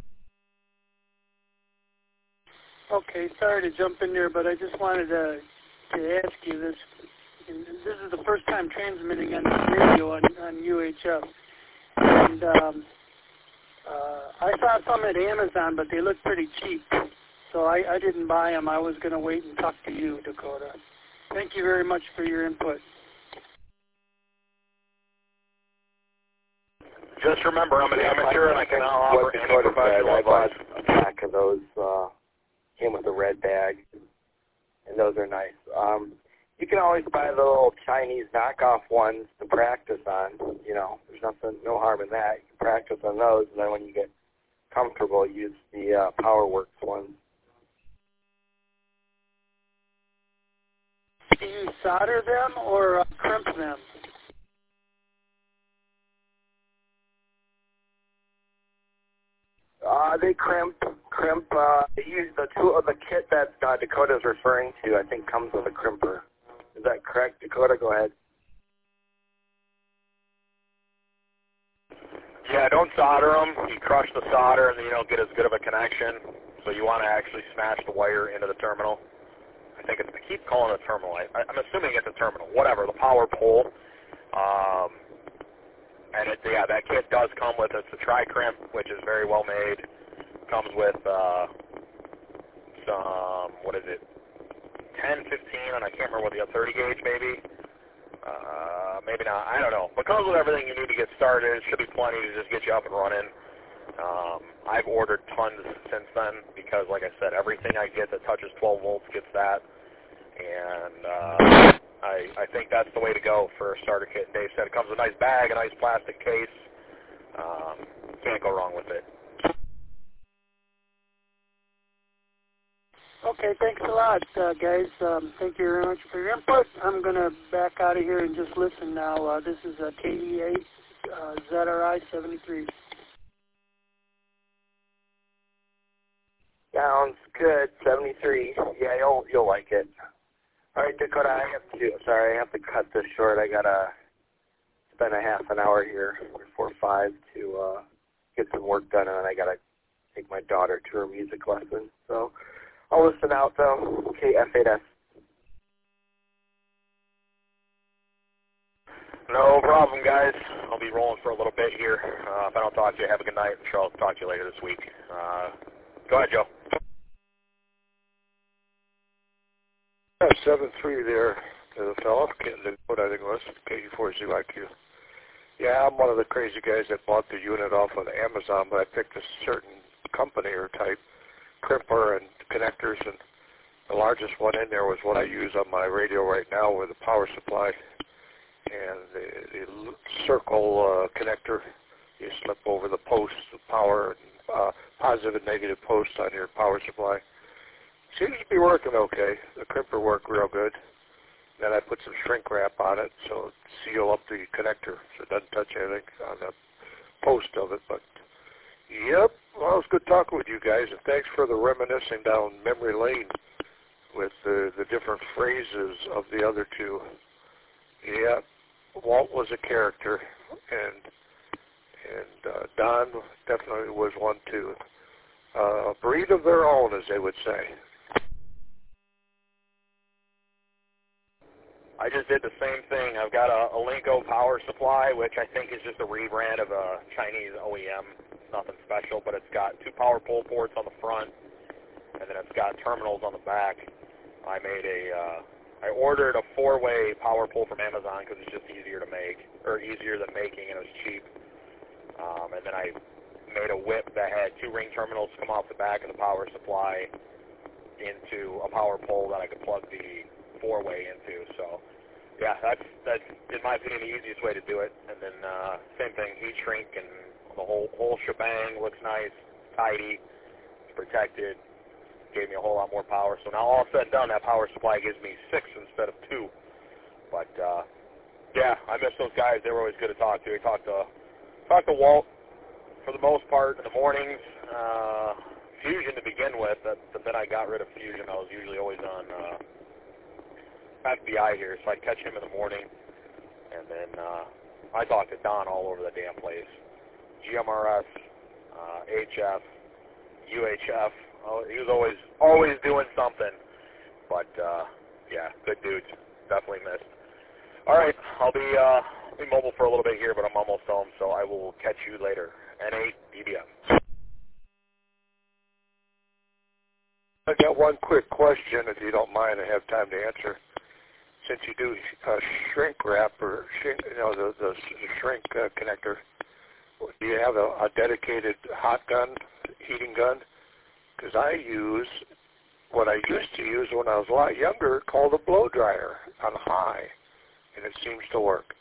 [SPEAKER 8] Okay, sorry to jump in there, but I just wanted to, to ask you this. This is the first time transmitting on the radio on, on U H F. And um, uh, I saw some at Amazon, but they look pretty cheap. So I, I didn't buy them. I was going to wait and talk to you, Dakota. Thank you very much for your input.
[SPEAKER 4] Just remember, I'm an amateur, and I cannot offer any
[SPEAKER 9] Dakota
[SPEAKER 4] professional
[SPEAKER 9] said, I bought
[SPEAKER 4] advice.
[SPEAKER 9] a pack of those, uh, came with a red bag, and those are nice. Um, you can always buy the little Chinese knockoff ones to practice on. You know, there's nothing, no harm in that. You can practice on those, and then when you get comfortable, use the uh, PowerWorks ones.
[SPEAKER 8] Do you solder them or uh, crimp them?
[SPEAKER 9] Uh, they crimp, crimp, uh, they use the tool, the kit that uh, Dakota's referring to, I think, comes with a crimper. Is that correct, Dakota? Go ahead.
[SPEAKER 4] Yeah, don't solder them. You crush the solder, and then you don't get as good of a connection. So you want to actually smash the wire into the terminal. I think it's, I keep calling it a terminal. I, I'm assuming it's a terminal. Whatever, the power pole. Um, and it, yeah, that kit does come with, it's a tri-crimp, which is very well made. Comes with uh, some, what is it, ten, fifteen, and I can't remember what the thirty gauge maybe. Uh, maybe not, I don't know. But comes with everything you need to get started. It should be plenty to just get you up and running. Um, I've ordered tons since then because, like I said, everything I get that touches twelve volts gets that. And uh, I, I think that's the way to go for a starter kit. And Dave said it comes with a nice bag, a nice plastic case. Um, can't go wrong with it.
[SPEAKER 8] Okay, thanks a lot, uh, guys. Um, thank you very much for your input. I'm going to back out of here and just listen now. Uh, this is uh, K E eight uh, Z R I seventy-three.
[SPEAKER 9] Sounds good. seventy-three. Yeah, you'll you'll like it. All right, Dakota. I have to. Sorry, I have to cut this short. I gotta spend a half an hour here before five to uh, get some work done, and I gotta take my daughter to her music lesson. So I'll listen out though. K F eight S.
[SPEAKER 4] No problem, guys. I'll be rolling for a little bit here. Uh, if I don't talk to you, have a good night. I'm sure I'll talk to you later this week. Uh, go ahead, Joe.
[SPEAKER 6] Yeah, seven three there to the fellow, what I think it was, K E four Z Y Q. Yeah, I'm one of the crazy guys that bought the unit off of Amazon, but I picked a certain company or type, crimper and connectors, and the largest one in there was what I use on my radio right now with a power supply. And the, the circle uh, connector, you slip over the post, the power, uh, positive and negative post on your power supply. Seems to be working okay. The crimper worked real good. Then I put some shrink wrap on it so it seal up the connector so it doesn't touch anything on the post of it. But, yep, well, it was good talking with you guys, and thanks for the reminiscing down memory lane with the, the different phrases of the other two. Yeah, Walt was a character, and and uh, Don definitely was one too. Uh, a breed of their own, as they would say.
[SPEAKER 4] I just did the same thing. I've got a, a Linko power supply, which I think is just a rebrand of a Chinese O E M. It's nothing special, but it's got two power pole ports on the front, and then it's got terminals on the back. I made a, uh, I ordered a four-way power pole from Amazon because it's just easier to make, or easier than making, and it was cheap. Um, and then I made a whip that had two ring terminals come off the back of the power supply into a power pole that I could plug the four-way into. So, yeah, that's, that's in my opinion, the easiest way to do it. And then uh, same thing, heat shrink, and the whole whole shebang looks nice, tidy, it's protected. Gave me a whole lot more power. So now all said and done, that power supply gives me six instead of two. But uh, Yeah, I miss those guys. They were always good to talk to. We talked to, talked to Walt for the most part in the mornings. Uh, Fusion to begin with, but then I got rid of Fusion. I was usually always on uh, F B I here, so I'd catch him in the morning. And then uh, I talked to Don all over the damn place. G M R S, uh, H F, U H F. Oh, he was always always doing something. But, uh, yeah, good dudes. Definitely missed. All right, I'll be, uh, be mobile for a little bit here, but I'm almost home, so I will catch you later. N eight D B F.
[SPEAKER 6] I got one quick question, if you don't mind, I have time to answer. Since you do uh, shrink wrap or shrink, you know, the, the shrink uh, connector, do you have a, a dedicated hot gun, heating gun? Because I use what I used to use when I was a lot younger, called a blow dryer on high, and it seems to work.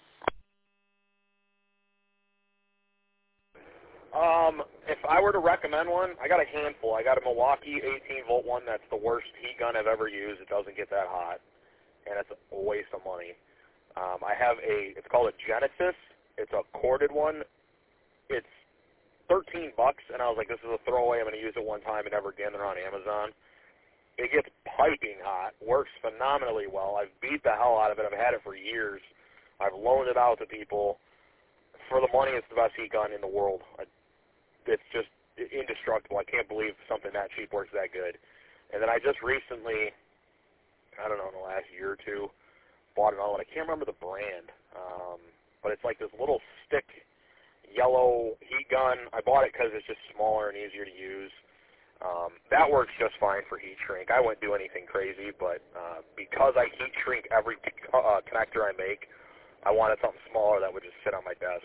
[SPEAKER 4] Um, if I were to recommend one, I got a handful. I got a Milwaukee eighteen volt one that's the worst heat gun I've ever used. It doesn't get that hot, and it's a waste of money. Um, I have a, it's called a Genesis. It's a corded one. It's thirteen bucks, and I was like, this is a throwaway. I'm going to use it one time and never again. They're on Amazon. It gets piping hot, works phenomenally well. I've beat the hell out of it. I've had it for years. I've loaned it out to people. For the money, it's the best heat gun in the world. I, it's just indestructible. I can't believe something that cheap works that good. And then I just recently, I don't know, in the last year or two, bought another one. I can't remember the brand, um, but it's like this little stick yellow heat gun. I bought it because it's just smaller and easier to use. Um, that works just fine for heat shrink. I wouldn't do anything crazy, but uh, because I heat shrink every uh, connector I make, I wanted something smaller that would just sit on my desk.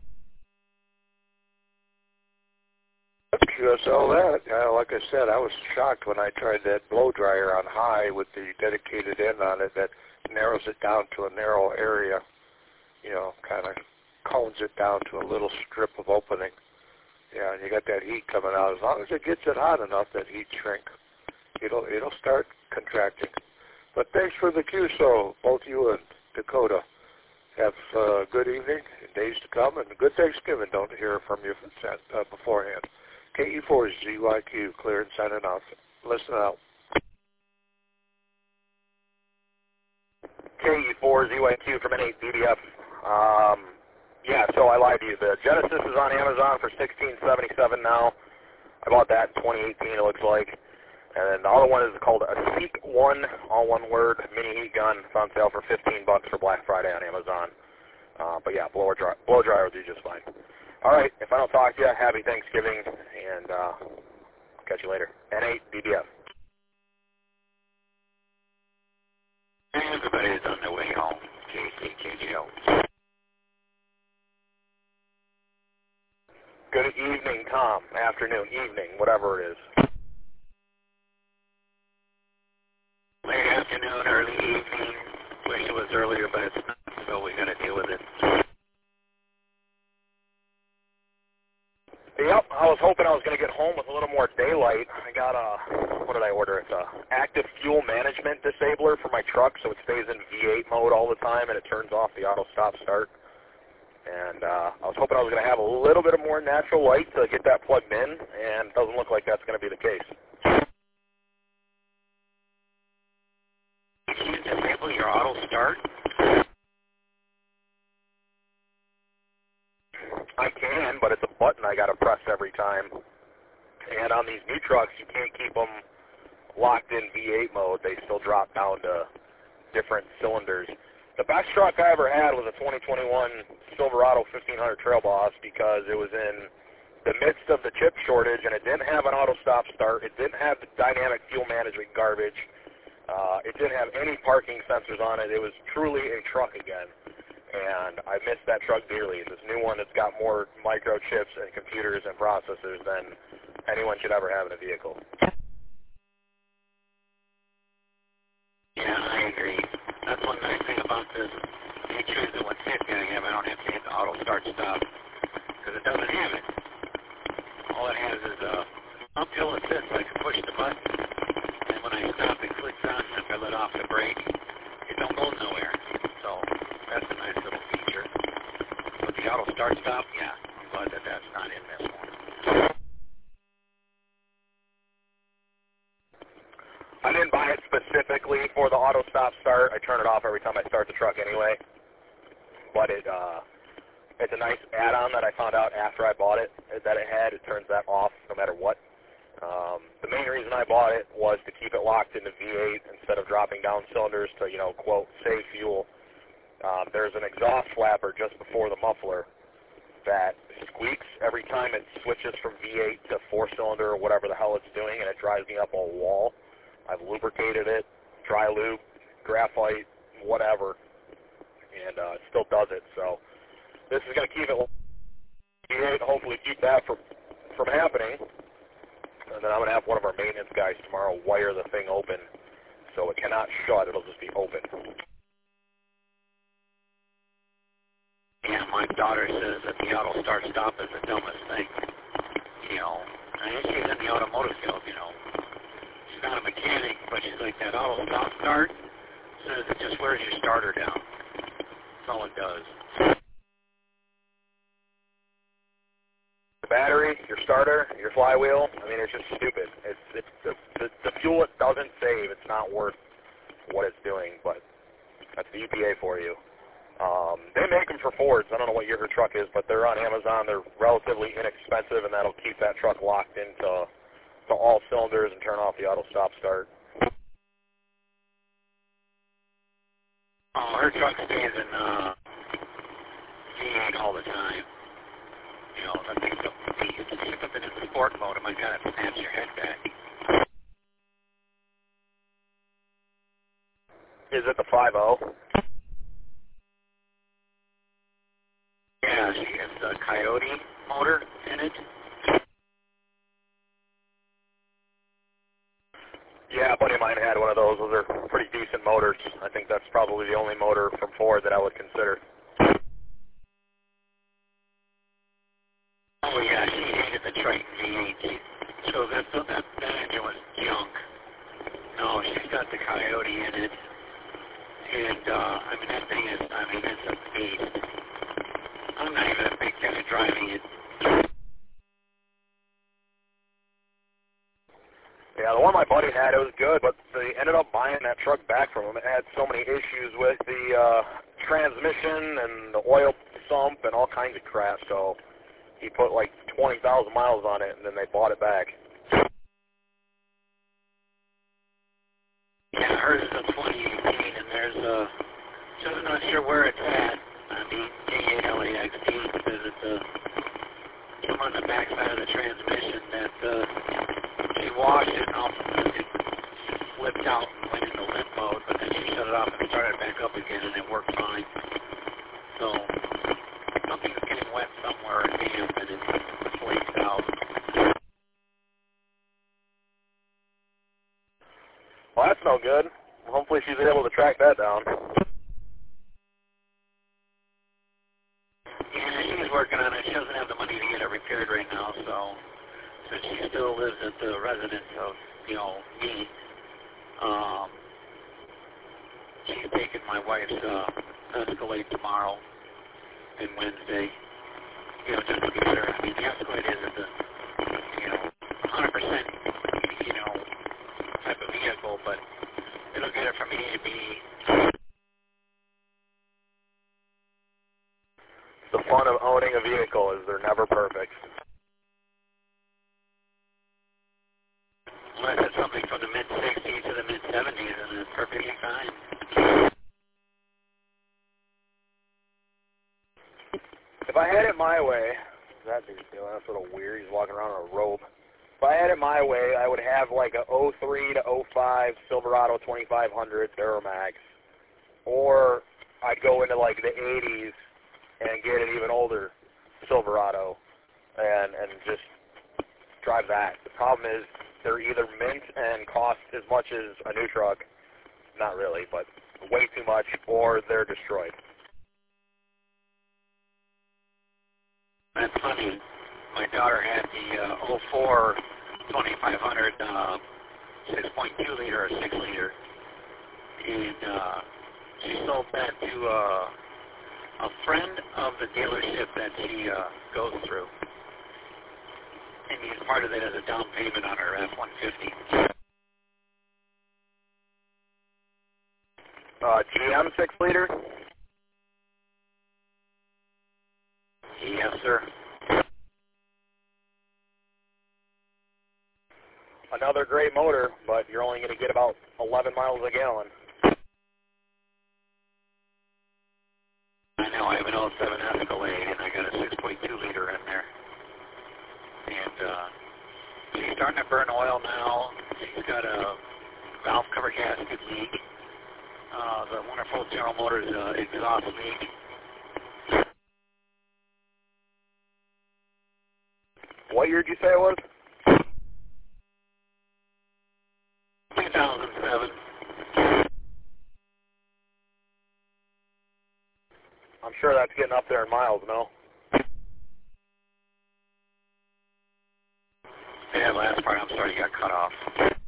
[SPEAKER 6] Just all that. Uh, like I said, I was shocked when I tried that blow dryer on high with the dedicated end on it that narrows it down to a narrow area, you know, kind of cones it down to a little strip of opening. Yeah, and you got that heat coming out. As long as it gets it hot enough, that heat shrink, it'll it'll start contracting. But thanks for the Q S O, both you and Dakota. Have a good evening and days to come, and a good Thanksgiving. Don't hear from you uh, beforehand. K E four Z Y Q, clear and signing off. Listen out.
[SPEAKER 4] K E four Z Y Q from N eight D B F. Um, yeah, so I lied to you. The Genesis is on Amazon for sixteen seventy-seven now. I bought that in twenty eighteen, it looks like. And then the other one is called a Seek one, all one word, mini heat gun. It's on sale for fifteen bucks for Black Friday on Amazon. Uh, but yeah, blow dry, blow dryer will do just fine. All right, if I don't talk to you, happy Thanksgiving, and uh, I'll catch you later. N eight D B F.
[SPEAKER 5] Everybody's on their way home. K C K G O.
[SPEAKER 4] Good evening, Tom. Afternoon, evening, whatever it is.
[SPEAKER 5] Late afternoon, early evening. Wish it was earlier, but it's not, so we got to deal with it.
[SPEAKER 4] Yep, I was hoping I was going to get home with a little more daylight. I got a, what did I order? It's a active fuel management disabler for my truck, so it stays in V eight mode all the time, and it turns off the auto stop start. And uh, I was hoping I was going to have a little bit of more natural light to get that plugged in, and it doesn't look like that's going to be the case.
[SPEAKER 5] Can you disable your auto start?
[SPEAKER 4] I can, but it's a button I got to press every time. And on these new trucks, you can't keep them locked in V eight mode. They still drop down to different cylinders. The best truck I ever had was a twenty twenty-one Silverado fifteen hundred Trail Boss because it was in the midst of the chip shortage, and it didn't have an auto stop start. It didn't have the dynamic fuel management garbage. Uh, it didn't have any parking sensors on it. It was truly a truck again. And I miss that truck dearly. This new one that's got more microchips and computers and processors than anyone should ever have in a vehicle.
[SPEAKER 5] Yeah, I agree. That's one nice thing about this. You choose the one fifty I have. I don't have to hit the auto start stop because it doesn't have it. All it has is a uphill assist. I can push the button, and when I stop, it clicks on. If I let off the brake, it don't go nowhere. So That's a nice little feature. But the auto start stop, yeah, I'm glad that that's not in this one.
[SPEAKER 4] I didn't buy it specifically for the auto stop start. I turn it off every time I start the truck anyway. But it uh, it's a nice add-on that I found out after I bought it that it had. It turns that off no matter what. Um, the main reason I bought it was to keep it locked into V eight instead of dropping down cylinders to, you know, quote, save fuel. Um, there's an exhaust flapper just before the muffler that squeaks every time it switches from V eight to four-cylinder or whatever the hell it's doing, and it drives me up a wall. I've lubricated it, dry lube, graphite, whatever, and uh, it still does it. So this is going to keep it V eight, hopefully keep that from, from happening. And then I'm going to have one of our maintenance guys tomorrow wire the thing open so it cannot shut. It'll just be open.
[SPEAKER 5] Yeah, my daughter says that the auto start stop is the dumbest thing. You know, and she's in the automotive field, you know. She's not a mechanic, but she's like, that auto stop start says it just wears your starter down. That's all it does.
[SPEAKER 4] The battery, your starter, your flywheel, I mean, it's just stupid. It's, it's the, the, the fuel it doesn't save, it's not worth what it's doing, but that's the E P A for you. Um, they make them for Fords. I don't know what year her truck is, but they're on Amazon. They're relatively inexpensive, and that'll keep that truck locked into to all cylinders and turn off the auto stop start.
[SPEAKER 5] Oh, her truck stays in uh, V eight all the time. You know, I think the, the, it's shift up into sport mode. My God, it snaps your head back.
[SPEAKER 4] Is it the five oh?
[SPEAKER 5] Yeah, she has the Coyote motor in it.
[SPEAKER 4] Yeah, a buddy of mine had one of those. Those are pretty decent motors. I think that's probably the only motor from Ford that I would consider.
[SPEAKER 5] Oh yeah, she hated the Triton V eight. So that, so that, that engine was junk. No, she's got the Coyote in it. And, uh, I mean, that thing is, I mean, it's a beast. I'm not even a big fan of driving it.
[SPEAKER 4] Yeah, the one my buddy had, it was good, but they ended up buying that truck back from him. It had so many issues with the uh, transmission and the oil sump and all kinds of crap, so he put like twenty thousand miles on it, and then they bought it back.
[SPEAKER 5] Yeah, hers is a twenty eighteen, and there's a, so I'm not sure where it's at. I mean, D eight L A X T, because it's a, some on the back side of the transmission that uh, she washed it, and all, it slipped out and went into limp mode, but then she shut it off and started it back up again, and it worked fine. So, something's getting wet somewhere, damp, and it flakes out.
[SPEAKER 4] Well, that's no good. Hopefully she's able to track that down.
[SPEAKER 5] Yeah, she's working on it. She doesn't have the money to get it repaired right now, so since she still lives at the residence of, you know, me, um, she's taking my wife's uh, Escalade tomorrow and Wednesday, you know, just to be sure. I mean, the Escalade isn't a, you know, one hundred percent, you know, type of vehicle, but it'll get it from A to B.
[SPEAKER 4] The fun of owning a vehicle is they're never perfect.
[SPEAKER 5] Unless it's something from the mid sixties to the mid seventies, and it's perfectly fine.
[SPEAKER 4] If I had it my way, that dude's doing, that's a little weird. He's walking around in a robe. If I had it my way, I would have like a oh three to oh five Silverado twenty-five hundred Duramax, or I'd go into like the eighties and get an even older Silverado and and just drive that. The problem is they're either mint and cost as much as a new truck, not really, but way too much, or they're destroyed.
[SPEAKER 5] That's funny. My daughter had the uh, oh four twenty-five hundred uh, six point two liter or six liter, and uh, she sold that to uh, a friend of the dealership that she uh, goes through, and used part of it as a down payment on her F one fifty.
[SPEAKER 4] Uh, G M six liter?
[SPEAKER 5] Yes, sir.
[SPEAKER 4] Another great motor, but you're only going to get about eleven miles a gallon.
[SPEAKER 5] I know, I have an oh seven Escalade, and I got a six point two liter in there. And uh, she's starting to burn oil now. She's got a valve cover gasket leak. Uh, the wonderful General Motors uh, exhaust leak.
[SPEAKER 4] What year did you say it was?
[SPEAKER 5] two thousand seven.
[SPEAKER 4] I'm sure that's getting up there in miles, no?
[SPEAKER 5] Yeah, last part, I'm sorry, you got cut off.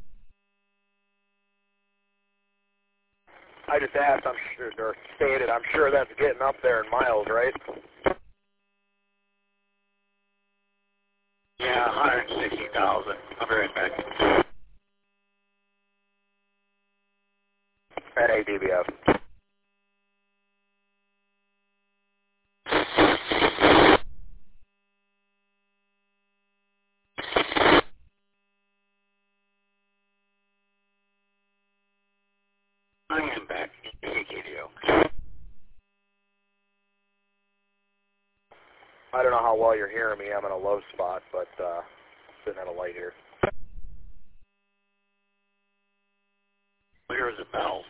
[SPEAKER 4] I just asked, I'm sure, or stated, I'm sure that's getting up there in miles, right?
[SPEAKER 5] Yeah, one hundred sixty thousand. I'll be right back.
[SPEAKER 4] At A D B F.
[SPEAKER 5] I am back. K K D O.
[SPEAKER 4] I don't know how well you're hearing me. I'm in a low spot, but uh, sitting at a light here.
[SPEAKER 5] Where is the bell?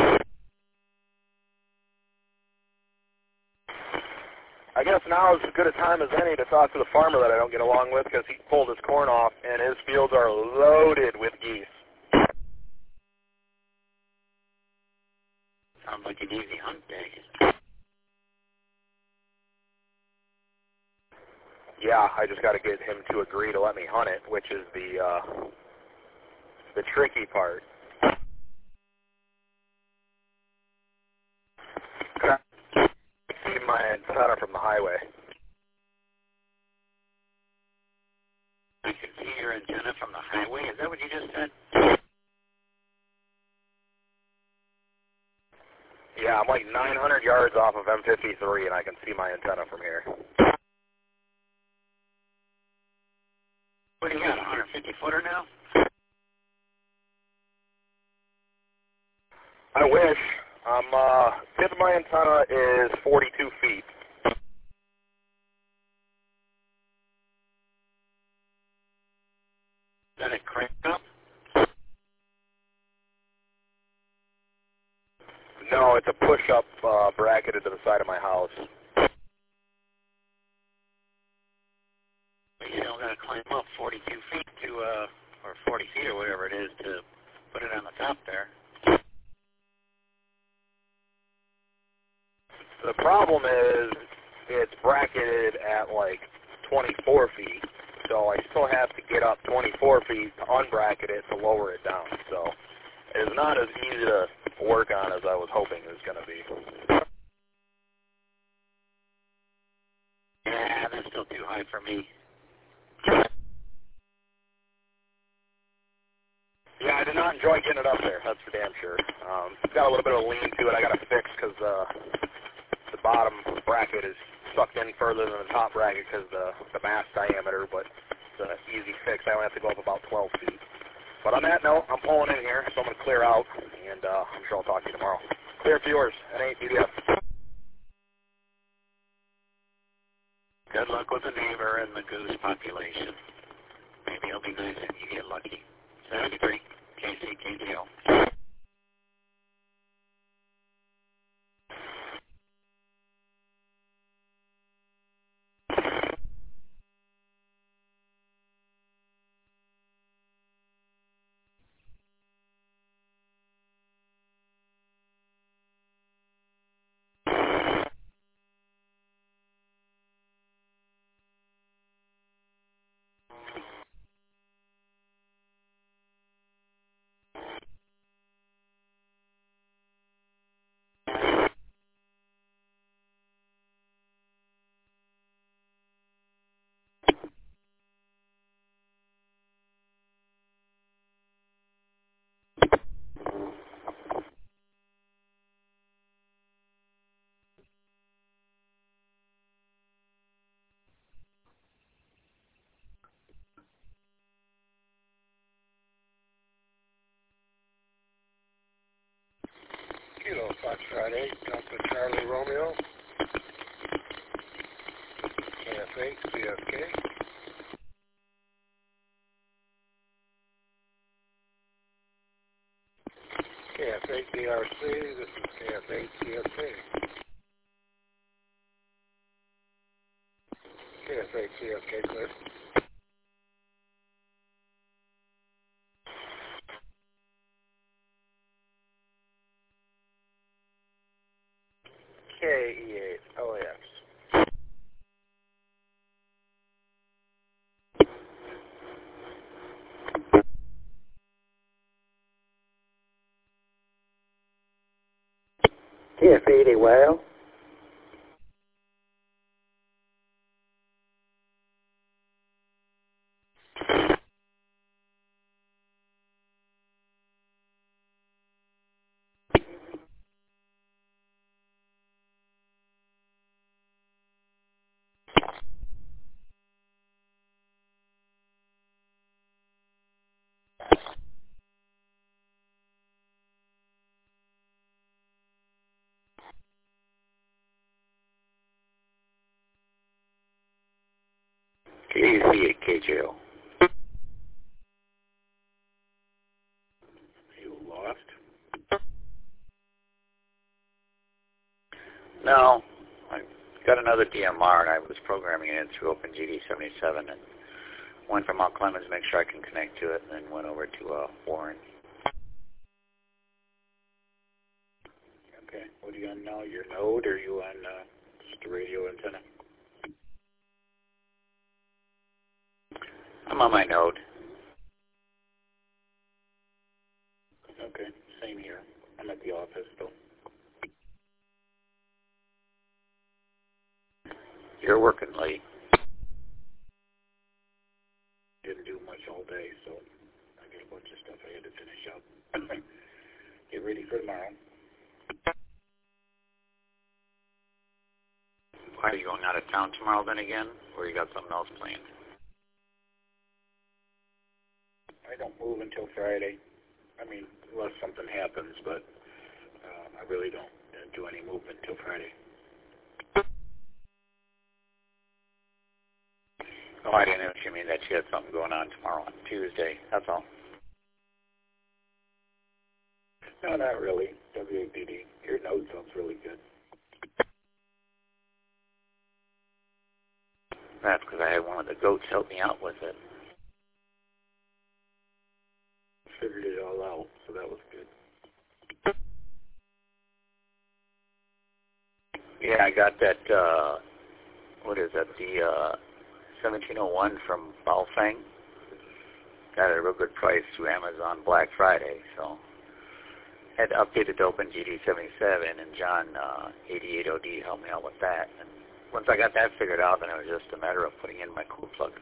[SPEAKER 4] I guess now is as good a time as any to talk to the farmer that I don't get along with because he pulled his corn off and his fields are loaded with geese.
[SPEAKER 5] Sounds like an easy hunt day.
[SPEAKER 4] Yeah, I just got to get him to agree to let me hunt it, which is the uh, the tricky part. I see my antenna from the highway.
[SPEAKER 5] I can see your antenna from the highway. Is that what you just said?
[SPEAKER 4] Yeah, I'm like nine hundred yards off of M fifty-three, and I can see my antenna from here.
[SPEAKER 5] What do you got, a one hundred fifty footer now?
[SPEAKER 4] I wish. Um, uh, tip of my antenna is forty-two feet.
[SPEAKER 5] Then it cranked up?
[SPEAKER 4] No, it's a push-up uh, bracketed to the side of my house.
[SPEAKER 5] But you don't got to climb up forty-two feet to, uh, or forty feet or whatever it is to put it on the top there.
[SPEAKER 4] The problem is it's bracketed at like twenty-four feet, so I still have to get up twenty-four feet to unbracket it to lower it down. So it's not as easy to work on as I was hoping it was going to be.
[SPEAKER 5] Yeah, that's still too high for me.
[SPEAKER 4] Yeah, I did not enjoy getting it up there, that's for damn sure. Um, it's got a little bit of a lean to it. I got to fix because uh, the bottom bracket is sucked in further than the top bracket because the, the mast diameter, but it's an easy fix. I only have to go up about twelve feet. But on that note, I'm pulling in here, so I'm going to clear out, and uh, I'm sure I'll talk to you tomorrow. Clear for yours, N eight D D F.
[SPEAKER 5] Good luck with the neighbor and the goose population. Maybe it'll be nice if you get lucky. seventy-three, K C K D O.
[SPEAKER 6] Foxtrot eight, Delta Charlie Romeo. K F eight, C F K. K F eight D R C, this is K F eight C F K. K F eight C F K clear.
[SPEAKER 4] K E eight L A X.
[SPEAKER 10] K F eight A Y L.
[SPEAKER 5] K A C eight K J O. You lost? No. I got another D M R and I was programming it in through OpenGD seventy-seven and went from Mount Clemens to make sure I can connect to it and then went over to uh, Warren. Okay. What are you on now? Your node or are you on uh, just a radio antenna? I'm on my node. Okay, same here. I'm at the office, though. You're working late. Didn't do much all day, so I got a bunch of stuff I had to finish up. Get ready for tomorrow. Why, are you going out of town tomorrow then again? Or you got something else planned? I don't move until Friday. I mean, unless something happens, but uh, I really don't uh, do any movement until Friday. Oh, I didn't know what you mean that you had something going on tomorrow on Tuesday. That's all. No, not really. W A B D. Your node sounds really good. That's because I had one of the goats help me out with it. Figured it all out, so that was good. Yeah, I got that, uh, what is that, the uh, seventeen oh one from Baofeng. Got it at a real good price through Amazon Black Friday, so had to update it to OpenGD seventy-seven, and John uh, eighty-eight O D helped me out with that. And once I got that figured out, then it was just a matter of putting in my cool plug.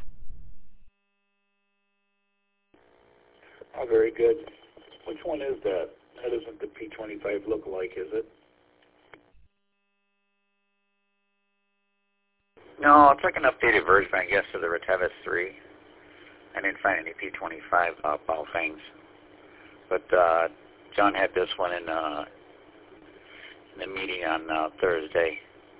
[SPEAKER 5] Oh, very good. Which one is that? That isn't the P twenty-five lookalike, is it? No, it's like an updated version, I guess, of the Retevis three. I didn't find any P twenty-five uh, Baofengs. But uh, John had this one in, uh, in the meeting on uh, Thursday.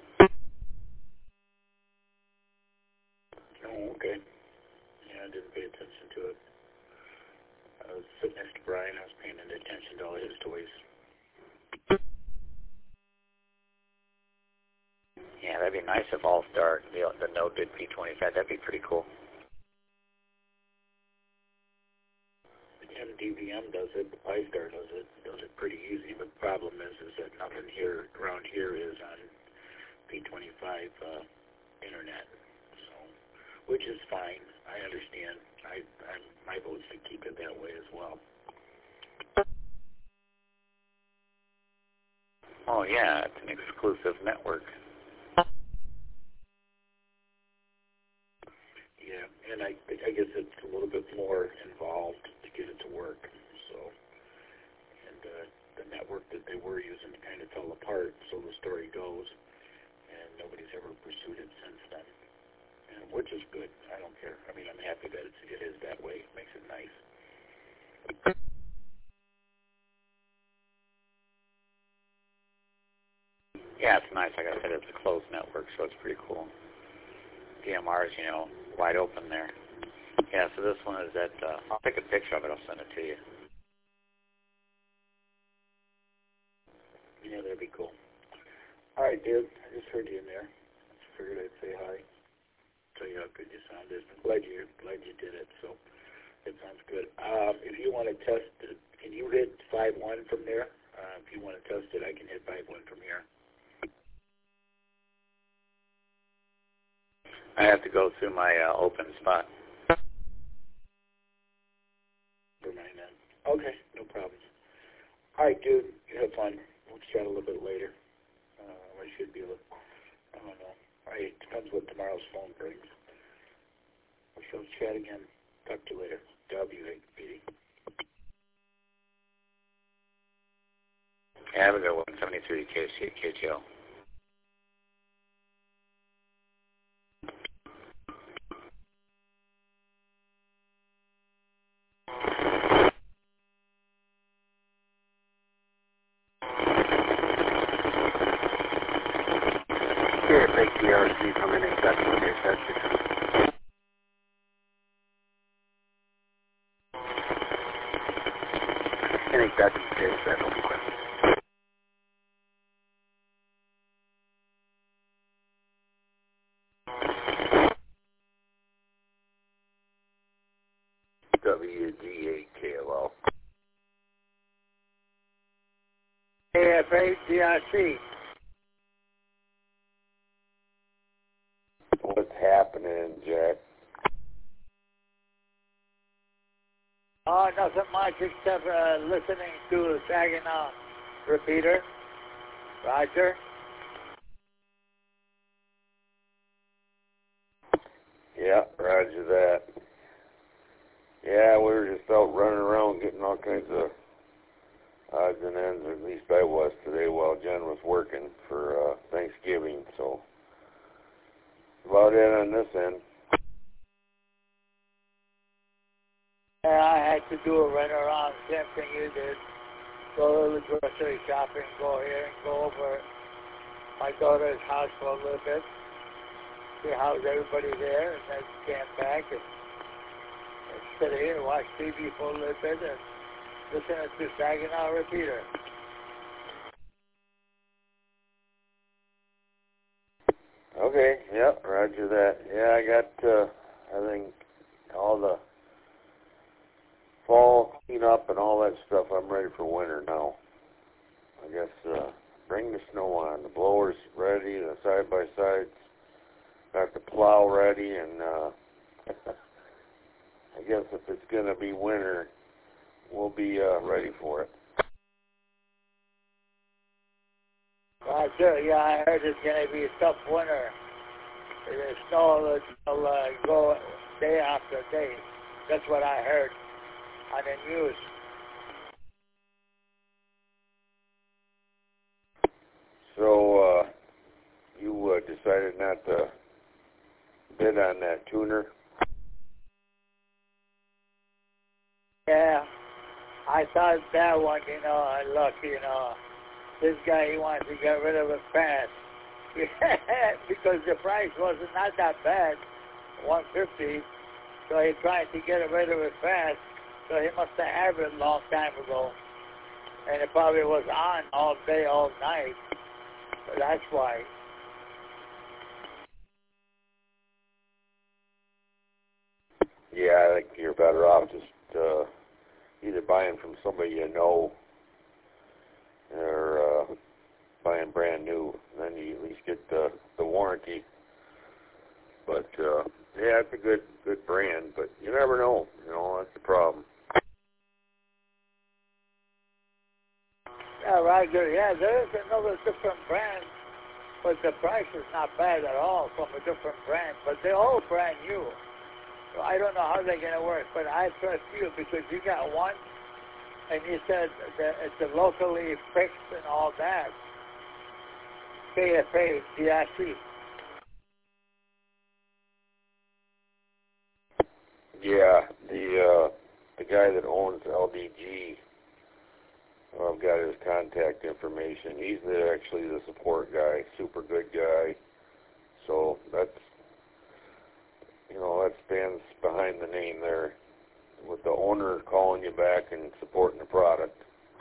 [SPEAKER 5] Oh, okay. Yeah, I didn't pay attention to it. I was sitting next to Brian. I was paying attention to all his toys. Yeah, that'd be nice if All-Star, the, the node did P twenty-five. That'd be pretty cool. M D V M does it. The Pi-Star does it. Does it pretty easy. But the problem is, is that nothing here around here is on P twenty-five uh, internet. So, which is fine. I understand. I, I my vote is to keep it that way as well. Oh yeah, it's an exclusive network. Yeah, and I I guess it's a little bit more involved to get it to work. So, and uh, the network that they were using kind of fell apart. So the story goes, and nobody's ever pursued it since then. And, which is good. I don't care. I mean, I'm happy that it's, it is that way. It makes it nice. Yeah, it's nice. Like I said, it's a closed network, so it's pretty cool. D M R's, you know, wide open there. Yeah, so this one is at, uh, I'll take a picture of it. I'll send it to you. Yeah, that'd be cool.
[SPEAKER 11] All right, dude. I just heard you in there. Just figured I'd say hi. Tell you how good you sounded. I'm glad you glad you did it. So it sounds good. Um, if you want to test it, can you hit five one from there? Uh, if you want to test it, I can hit five one from here.
[SPEAKER 5] I have to go through my uh, open spot.
[SPEAKER 11] For mine then. Okay, no problem. All right, dude. You have fun. We'll chat a little bit later. Uh, I should be able to, I don't know. All right, depends what tomorrow's phone brings. We shall chat again. Talk to you later. W eight B D.
[SPEAKER 5] Yeah, have a good one. seventy-three K C K T L.
[SPEAKER 9] K F A T R C coming in second case, that's it. Any second case, that will be quick. W G eight K L L.
[SPEAKER 10] K F A T R C.
[SPEAKER 2] What's happening, Jack?
[SPEAKER 10] Oh, nothing much except uh, listening to Saginaw repeater. Roger.
[SPEAKER 2] Yeah, roger that. Yeah, we were just out running around getting all kinds of odds and ends, or at least I was today while Jen was working for uh, Thanksgiving, so about it on this end.
[SPEAKER 10] Yeah, I had to do a run around, same thing you did. Go to the grocery shopping, go here and go over my daughter's house for a little bit, see how's everybody there, and then came back and, and sit here and watch T V for a little bit and listen to Saginaw repeater.
[SPEAKER 2] Okay, yep, roger that. Yeah, I got, uh, I think, all the fall cleanup and all that stuff. I'm ready for winter now. I guess, uh, bring the snow on. The blower's ready, the side-by-sides, got the plow ready, and, uh, I guess if it's going to be winter, we'll be, uh, ready for it.
[SPEAKER 10] Roger, yeah, I heard it's going to be a tough winter. The snow will uh, go day after day. That's what I heard on the news.
[SPEAKER 2] So, uh, you uh, decided not to bid on that tuner?
[SPEAKER 10] Yeah, I thought that one, you know, look, you know, this guy, he wants to get rid of it fast. Because the price wasn't not that bad, one fifty. So he tried to get rid of it fast. So he must have had it a long time ago. And it probably was on all day, all night. So that's why.
[SPEAKER 2] Yeah, I think you're better off just uh, either buying from somebody you know or uh, buying brand new. Then you at least get the, the warranty. But, uh, yeah, it's a good good brand, but you never know. You know, that's the problem.
[SPEAKER 10] Yeah, Roger. Yeah, there is another different brand, but the price is not bad at all from a different brand. But they're all brand new. So I don't know how they're going to work, but I trust you because you got one, and you said that it's locally fixed and all that. K F A T R C.
[SPEAKER 2] Yeah, the uh, the guy that owns L D G Well, I've got his contact information. He's the, actually the support guy, super good guy. So that's, you know, that stands behind the name there, with the owner calling you back and supporting the product.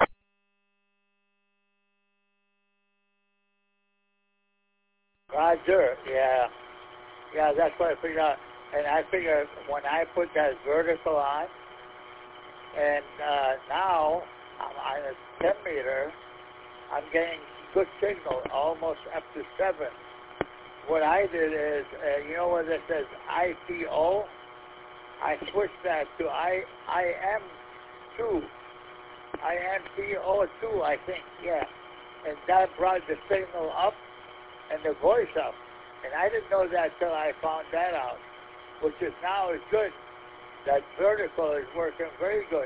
[SPEAKER 10] Roger, yeah. Yeah, that's what I figured out. And I figured when I put that vertical on, and uh, now I'm on a ten meter, I'm getting good signal, almost up to seven. What I did is, uh, you know where it says I P O? I switched that to I I M two. I M P O two, I think, yeah. And that brought the signal up and the voice up. And I didn't know that till I found that out, which is now is good. That vertical is working very good.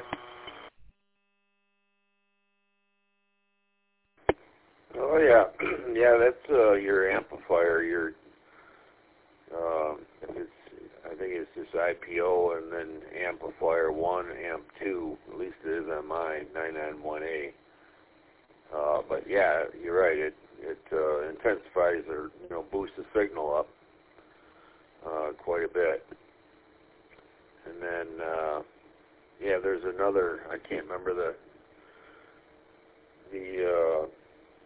[SPEAKER 2] Oh yeah, yeah. That's uh, your amplifier. Your, um, it's, I think it's just I P O and then amplifier one, amp two. At least it is on mine, nine ninety-one A. Uh, but yeah, you're right. It it uh, intensifies or you know boosts the signal up uh, quite a bit. And then uh, yeah, there's another. I can't remember the the. Uh,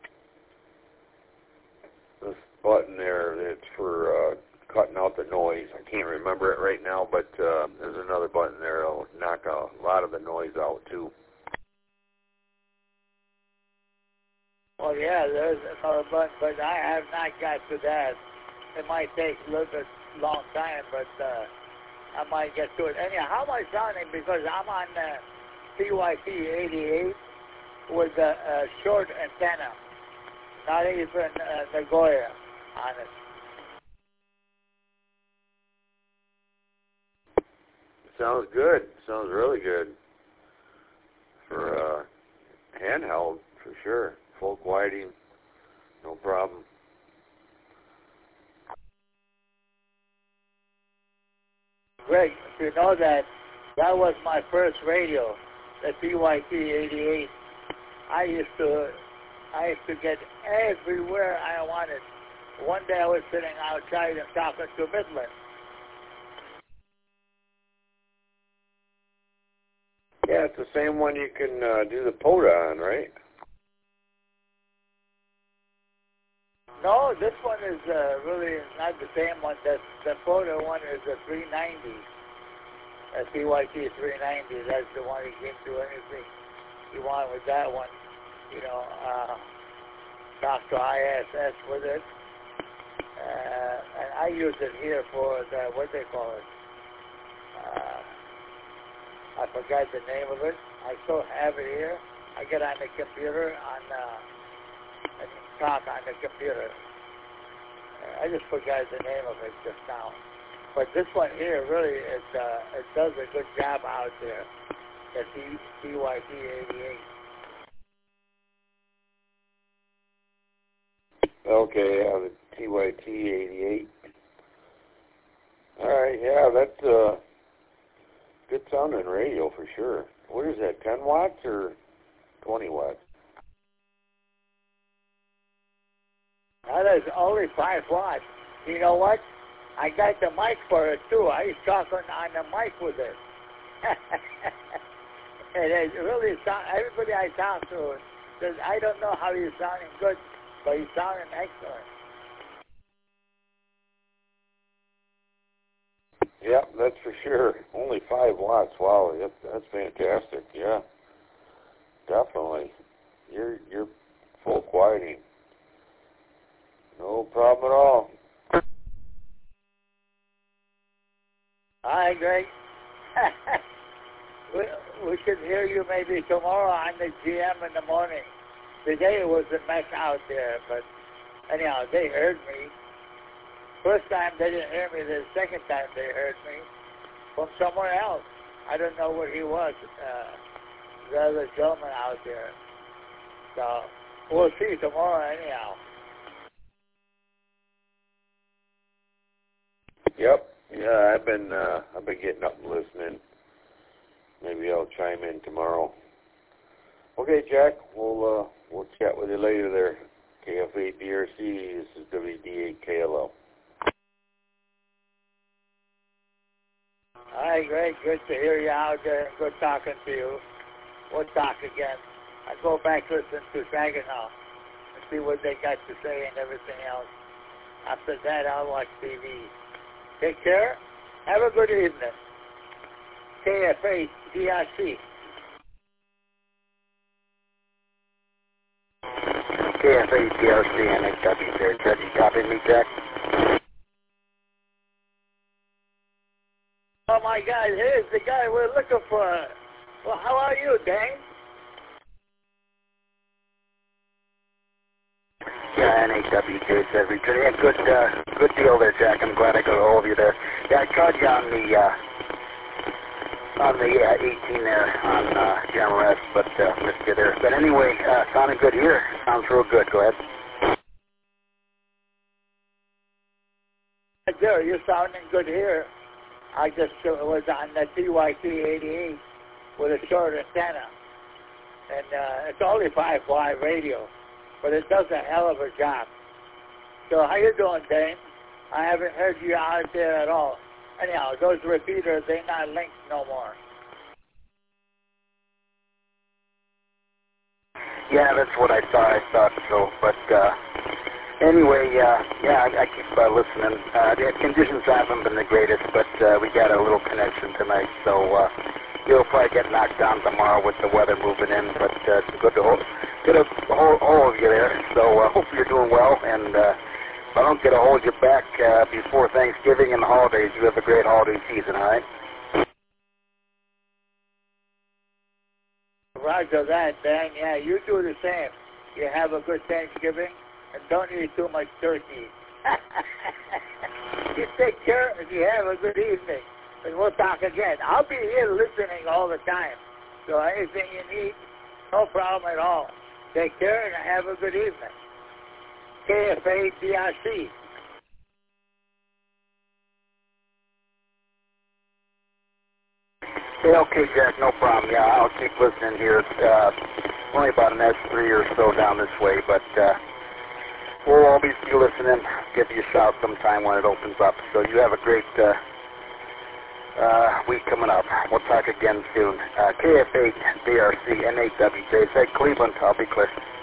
[SPEAKER 2] this button there that's for uh, cutting out the noise. I can't remember it right now, but uh, there's another button there that'll knock a lot of the noise out too.
[SPEAKER 10] Well, yeah, there's another button, but I have not got to that. It might take a little bit long time, but uh, I might get to it. Anyhow, how am I sounding? Because I'm on uh, P Y T eighty-eight with a uh, short antenna. Not even uh, Nagoya on it.
[SPEAKER 2] Sounds good. Sounds really good. For uh, handheld, for sure. Full whiting, no problem.
[SPEAKER 10] Greg, if you know that, that was my first radio, the P Y T eighty-eight. I used to... I used to get everywhere I wanted. One day I was sitting outside and talking to Midland.
[SPEAKER 2] Yeah, it's the same one you can uh, do the P O D A on, right?
[SPEAKER 10] No, this one is uh, really not the same one. The, the P O D A one is a three ninety. A P Y T three ninety. That's the one you can do anything you want with that one. You know, uh, talk to I S S with it. Uh, and I use it here for the, what they call it. Uh, I forgot the name of it. I still have it here. I get on the computer on, uh, and talk on the computer. Uh, I just forgot the name of it just now. But this one here really, it, uh, it does a good job out there. The P Y T eighty-eight.
[SPEAKER 2] Okay, yeah, the T Y T eighty-eight. All right, yeah, that's uh, good sounding radio for sure. What is that, ten watts or twenty watts?
[SPEAKER 10] That is only five watts. You know what? I got the mic for it too. I was talking on the mic with it. And it really sound, everybody I talk to says, I don't know how you're sounding good, but you're sounding excellent.
[SPEAKER 2] Yeah, that's for sure. Only five watts. Wow, that's, that's fantastic. Yeah, definitely. You're you're full quieting. No problem at all.
[SPEAKER 10] Hi, Greg. we, we should hear you maybe tomorrow on the G M in the morning. Today it was a mess out there, but anyhow, they heard me. First time they didn't hear me. The second time they heard me from somewhere else. I don't know where he was. Uh, the other gentleman out there. So we'll see tomorrow anyhow.
[SPEAKER 2] Yep. Yeah, I've been uh, I've been getting up and listening. Maybe I'll chime in tomorrow.
[SPEAKER 12] Okay, Jack. We'll uh, we'll chat with you later there. K F eight D R C. This is W D eight K L O.
[SPEAKER 10] All right, great. Good to hear you out there. Good talking to you. We'll talk again. I go back listen to Saginaw and see what they got to say and everything else. After that, I'll watch T V. Take care. Have a good evening. K F eight D R C.
[SPEAKER 9] K F eight D R C N H W there. Judge, you copy me, Jack?
[SPEAKER 10] Oh my God, here's the guy we're looking for. Well, how are you, Dane?
[SPEAKER 9] Yeah, N H W J said return. Yeah, good, uh, good deal there, Jack. I'm glad I got a hold of you there. Yeah, I called you on the, uh, on the uh, eighteen there on uh, Jammer S, but uh, missed you there. But anyway, uh, sounding good here. Sounds real good. Go ahead.
[SPEAKER 10] There, you're sounding good here. I just uh, was on the T Y T eighty-eight with a short antenna. And uh, it's only five ply radio, but it does a hell of a job. So how you doing, Dane? I haven't heard you out there at all. Anyhow, those repeaters, they're not linked no more.
[SPEAKER 9] Yeah, that's what I thought. I thought so. But uh, anyway, uh, yeah, I, I keep uh, listening. Uh, the conditions haven't been the greatest, but uh, we got a little connection tonight. So uh, you'll probably get knocked down tomorrow with the weather moving in. But uh, it's good to hold, get a hold, hold of you there. So I uh, hope you're doing well. And uh, if I don't get a hold of you back uh, before Thanksgiving and the holidays, you have a great holiday season, all right?
[SPEAKER 10] Roger that, Dan. Yeah, you do the same. You have a good Thanksgiving and don't eat too much turkey. You take care and you have a good evening. And we'll talk again. I'll be here listening all the time. So anything you need, no problem at all. Take care and have a good evening. K F A D R C.
[SPEAKER 9] Hey, okay, Jack, no problem. Yeah, I'll keep listening here. It's uh, only about an S three or so down this way, but uh, we'll always be listening. Give you a shout sometime when it opens up. So you have a great uh, uh, week coming up. We'll talk again soon. Uh, K F eight D R C N H W J. Say Cleveland. I'll be clear.